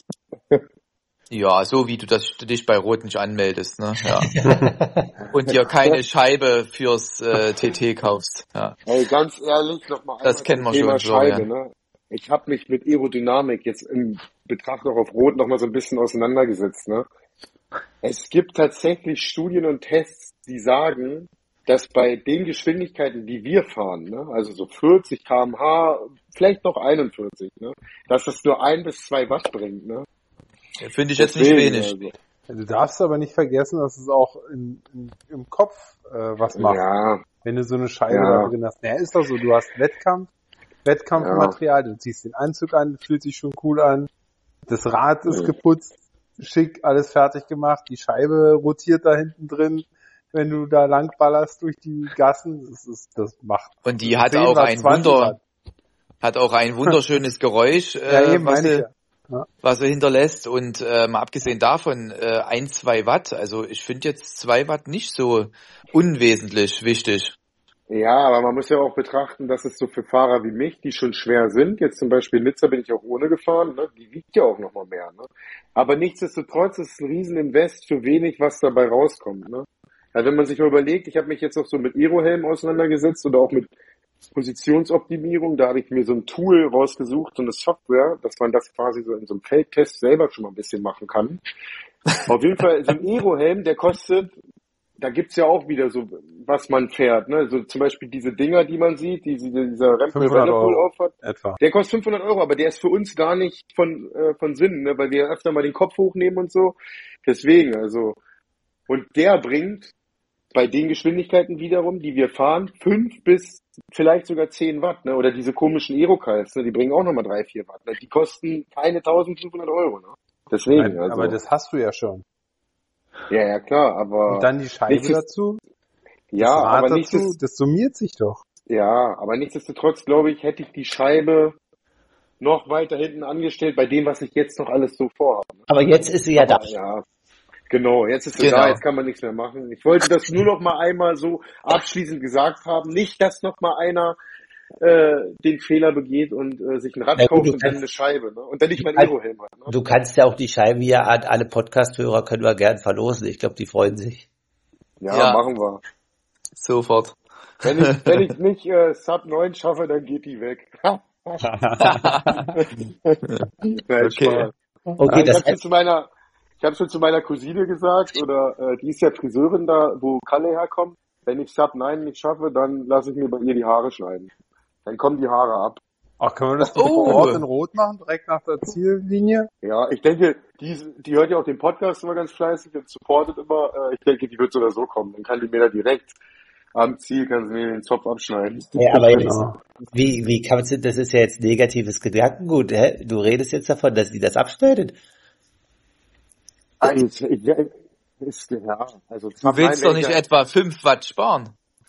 ja, so wie du das, du dich bei Rot nicht anmeldest, ne? Ja. Und dir keine Scheibe fürs äh, T T kaufst. Ja. Ey, ganz ehrlich, nochmal Das kennen wir Thema schon, Scheibe, Florian. ne? Ich habe mich mit Aerodynamik jetzt im Betracht auch auf Rot nochmal so ein bisschen auseinandergesetzt, ne? Es gibt tatsächlich Studien und Tests, die sagen, dass bei den Geschwindigkeiten, die wir fahren, ne, also so vierzig Kilometer pro Stunde, vielleicht noch einundvierzig, ne, dass das nur ein bis zwei Watt bringt, ne? Finde ich jetzt nicht Deswegen, wenig. also, Du darfst aber nicht vergessen, dass es auch in, in, im Kopf äh, was macht. ja, Wenn du so eine Scheibe Ja. da drin hast. Naja, ist doch so, du hast Wettkampf, Wettkampfmaterial, du ziehst den Anzug an, fühlt sich schon cool an, das Rad ist Mhm. geputzt, schick, alles fertig gemacht, die Scheibe rotiert da hinten drin, wenn du da lang ballerst durch die Gassen, das ist, das macht Und die hat zehn auch Watt, ein zwanzig Wunder, Watt. hat auch ein wunderschönes Geräusch, Ja, äh, eben was meine ich sie, ja. Ja. was sie hinterlässt. Und äh, mal abgesehen davon, äh, ein, zwei Watt. Also ich finde jetzt zwei Watt nicht so unwesentlich wichtig. Ja, aber man muss ja auch betrachten, dass es so für Fahrer wie mich, die schon schwer sind, jetzt zum Beispiel in Nizza bin ich auch ohne gefahren, ne? Die wiegt ja auch nochmal mehr. Ne? Aber nichtsdestotrotz ist es ein Rieseninvest für wenig, was dabei rauskommt. Ne? Also wenn man sich mal überlegt, ich habe mich jetzt auch so mit Aerohelm auseinandergesetzt oder auch mit Positionsoptimierung, da habe ich mir so ein Tool rausgesucht, so eine Software, dass man das quasi so in so einem Feldtest selber schon mal ein bisschen machen kann. Auf jeden Fall, so ein Aerohelm, der kostet, da gibt's ja auch wieder so, was man fährt, ne? So zum Beispiel diese Dinger, die man sieht, die, die dieser Rempel fünfhundert Vanderpool Euro aufhat. etwa. Der kostet fünfhundert Euro, aber der ist für uns gar nicht von, äh, von Sinn, ne? Weil wir öfter mal den Kopf hochnehmen und so. Deswegen, also, und der bringt bei den Geschwindigkeiten wiederum, die wir fahren, fünf bis vielleicht sogar zehn Watt, ne? Oder diese komischen Aerocals, ne? Die bringen auch nochmal drei, vier Watt. Ne? Die kosten keine eintausendfünfhundert Euro, ne? Deswegen, Nein, also. aber das hast du ja schon. Ja, ja, klar, aber. Und dann die Scheibe Nichtsdest- dazu, Ja, das Rad aber dazu, nichtsdest- das summiert sich doch. ja, aber nichtsdestotrotz, glaube ich, hätte ich die Scheibe noch weiter hinten angestellt bei dem, was ich jetzt noch alles so vorhabe. Aber jetzt ist sie ja da. Aber ja, genau, jetzt ist sie Genau. da, jetzt kann man nichts mehr machen. Ich wollte das nur noch mal einmal so abschließend gesagt haben. Nicht, dass noch mal einer äh, den Fehler begeht und äh, sich ein Rad Na gut, kauft du und dann kannst- eine Scheibe, ne? Und dann nicht mal ein kannst- Aerohelm hat. Ne? Du kannst ja auch die Scheibe hier an alle Podcast-Hörer können wir gern verlosen. Ich glaube, die freuen sich. Ja, Ja. machen wir. Sofort. Wenn ich, wenn ich nicht äh, Sub neun schaffe, dann geht die weg. Nein, Okay. Spaß. Okay, Nein, ich das habe schon heißt, zu meiner, ich habe schon zu meiner Cousine gesagt, oder äh, die ist ja Friseurin da, wo Kalle herkommt. Wenn ich Sub neun nicht schaffe, dann lasse ich mir bei ihr die Haare schneiden. Dann kommen die Haare ab. Ach, können wir das nicht Oh. vor Ort in Rot machen, direkt nach der Ziellinie? Ja, ich denke, die, die hört ja auch den Podcast immer ganz fleißig und supportet immer. Äh, ich denke, die wird so oder so kommen. Dann kann die mir da direkt am Ziel, kann sie mir den Zopf abschneiden. ja, aber jetzt, Genau. wie, wie kann man, das ist ja jetzt negatives Gedankengut, hä? Du redest jetzt davon, dass sie das abschneidet. Also, ich, ich, ist, ja, also, Du willst doch nicht etwa fünf Watt sparen.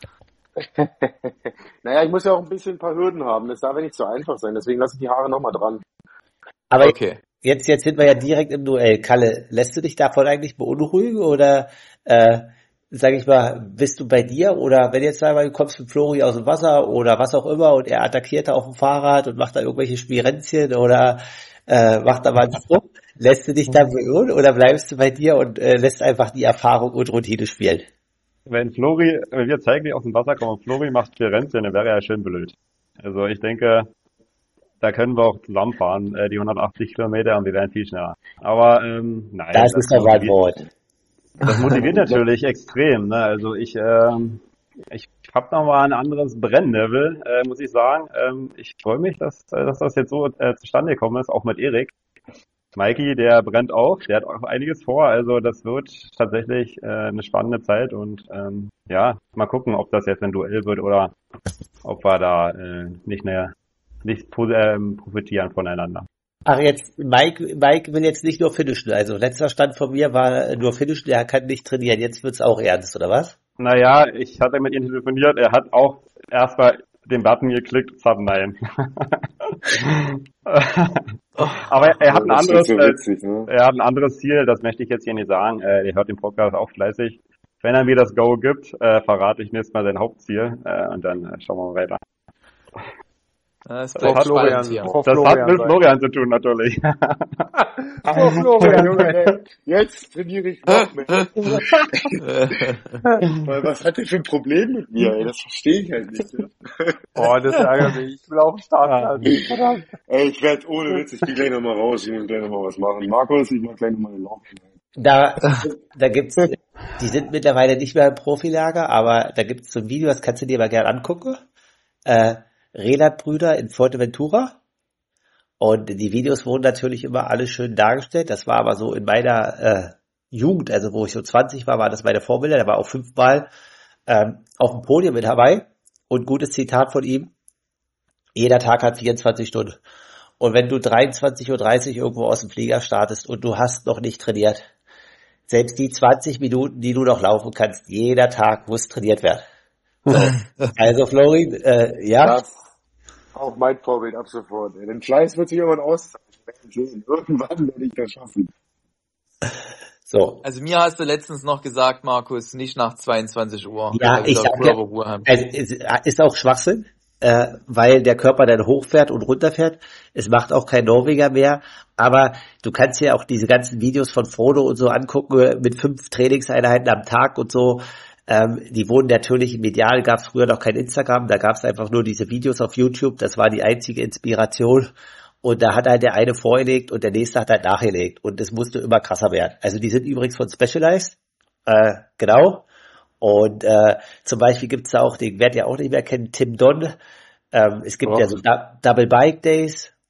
Naja, ich muss ja auch ein bisschen ein paar Hürden haben. Das darf ja nicht so einfach sein. Deswegen lasse ich die Haare nochmal dran. Aber Okay. jetzt, jetzt sind wir ja direkt im Duell. Kalle, lässt du dich davon eigentlich beunruhigen oder, äh, sag ich mal, bist du bei dir oder wenn jetzt einmal du kommst mit Flori aus dem Wasser oder was auch immer und er attackiert da auf dem Fahrrad und macht da irgendwelche Spirenzchen oder äh, macht da mal einen Sprung, lässt du dich da beirren oder bleibst du bei dir und äh, lässt einfach die Erfahrung und Routine spielen? Wenn Flori, wenn wir zeitgleich aus dem Wasser kommen und Flori macht Spirenzchen, dann wäre er ja schön blöd. Also ich denke, da können wir auch zusammenfahren, äh, die hundertachtzig Kilometer und wir werden viel schneller. Aber ähm, nein, Das ist doch mal ein Wort. das motiviert natürlich extrem. Ne? Also ich, ähm, ich habe noch mal ein anderes Brennlevel, äh, muss ich sagen. Ähm, ich freue mich, dass, äh, dass das jetzt so äh, zustande gekommen ist, auch mit Erik. Mikey, der brennt auch, der hat auch einiges vor. Also das wird tatsächlich äh, eine spannende Zeit und ähm, ja, mal gucken, ob das jetzt ein Duell wird oder ob wir da äh, nicht mehr nicht po- ähm, profitieren voneinander. Ach jetzt, Mike, Mike will jetzt nicht nur finishen. Also letzter Stand von mir war nur finishen, er kann nicht trainieren. Jetzt wird's auch ernst, oder was? Naja, ich hatte mit ihm telefoniert, er hat auch erstmal den Button geklickt, Sub nein. Aber er hat ein Das ist anderes, so äh, witzig, ne? er hat ein anderes Ziel, das möchte ich jetzt hier nicht sagen. Äh, er hört den Podcast auch fleißig. Wenn er mir das Go gibt, äh, verrate ich nächstes Mal sein Hauptziel äh, und dann äh, schauen wir mal weiter. Das Vor bleibt Florian, spannend hier. vor Das Florian hat mit sein. Florian zu tun, natürlich. Vor Florian. Junge, ey, jetzt trainiere ich noch mehr. Weil was hat der für ein Problem mit mir, ey? Das verstehe ich halt nicht. Ja? Oh, das ärgert mich. Ich will auch starten. Verdammt. Ey, ich werde ohne Witz, ich gehe gleich nochmal raus, ich muss gleich nochmal was machen. Markus, ich mach gleich nochmal den Lauf. Da, da gibt's, die sind mittlerweile nicht mehr im Profilager, aber da gibt's so ein Video, das kannst du dir mal gerne angucken. Äh, Renat-Brüder in Fuerteventura. Und die Videos wurden natürlich immer alle schön dargestellt. Das war aber so in meiner äh, Jugend, also wo ich so zwanzig war, war das meine Vorbilder. Der war auch fünfmal ähm, auf dem Podium mit Hawaii. Und gutes Zitat von ihm: Jeder Tag hat vierundzwanzig Stunden. Und wenn du dreiundzwanzig Uhr dreißig irgendwo aus dem Flieger startest und du hast noch nicht trainiert, selbst die zwanzig Minuten, die du noch laufen kannst, jeder Tag muss trainiert werden. So. Also Florin, äh, ja, Das auch mein Vorbild ab sofort. Ey. Den Fleiß wird sich irgendwann auszahlen. Wir werden sehen. Irgendwann werde ich das schaffen. so. Also mir hast du letztens noch gesagt, Markus, nicht nach zweiundzwanzig Uhr. Ja, Weil wir ich da sag frühere ja, Ruhe haben. also, es ist auch Schwachsinn, äh, weil der Körper dann hochfährt und runterfährt. Es macht auch kein Norweger mehr. Aber du kannst ja auch diese ganzen Videos von Frodo und so angucken mit fünf Trainingseinheiten am Tag und so. Ähm, die wurden natürlich im Ideal, gab es früher noch kein Instagram, da gab es einfach nur diese Videos auf YouTube, das war die einzige Inspiration und da hat halt der eine vorgelegt und der nächste hat halt nachgelegt und es musste immer krasser werden. Also die sind übrigens von Specialized, äh, genau, und äh, zum Beispiel gibt's da auch, den werdet ihr auch nicht mehr kennen, Tim Don, ähm, es gibt Doch. ja so Du- Double Bike Days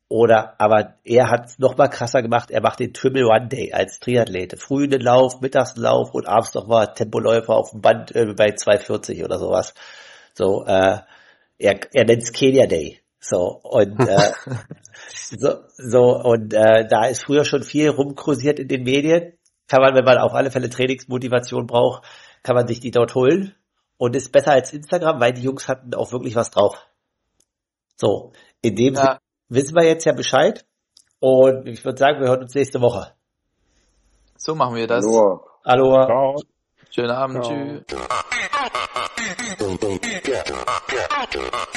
Oder, aber er hat es noch mal krasser gemacht, er macht den Triple One Day als Triathlete. Früh einen Lauf, mittags einen Lauf und abends noch mal Tempoläufer auf dem Band äh, bei zwei vierzig oder sowas. So, äh, er, er nennt es Kenya Day. So, und, äh, so, so, und, äh, da ist früher schon viel rumkursiert in den Medien. Kann man, wenn man auf alle Fälle Trainingsmotivation braucht, kann man sich die dort holen. Und ist besser als Instagram, weil die Jungs hatten auch wirklich was drauf. So, in dem Ja. Sinne wissen wir jetzt ja Bescheid. Und ich würde sagen, wir hören uns nächste Woche. So machen wir das. Hallo. Aloha. Ciao. Schönen Abend. Ciao. Tschüss.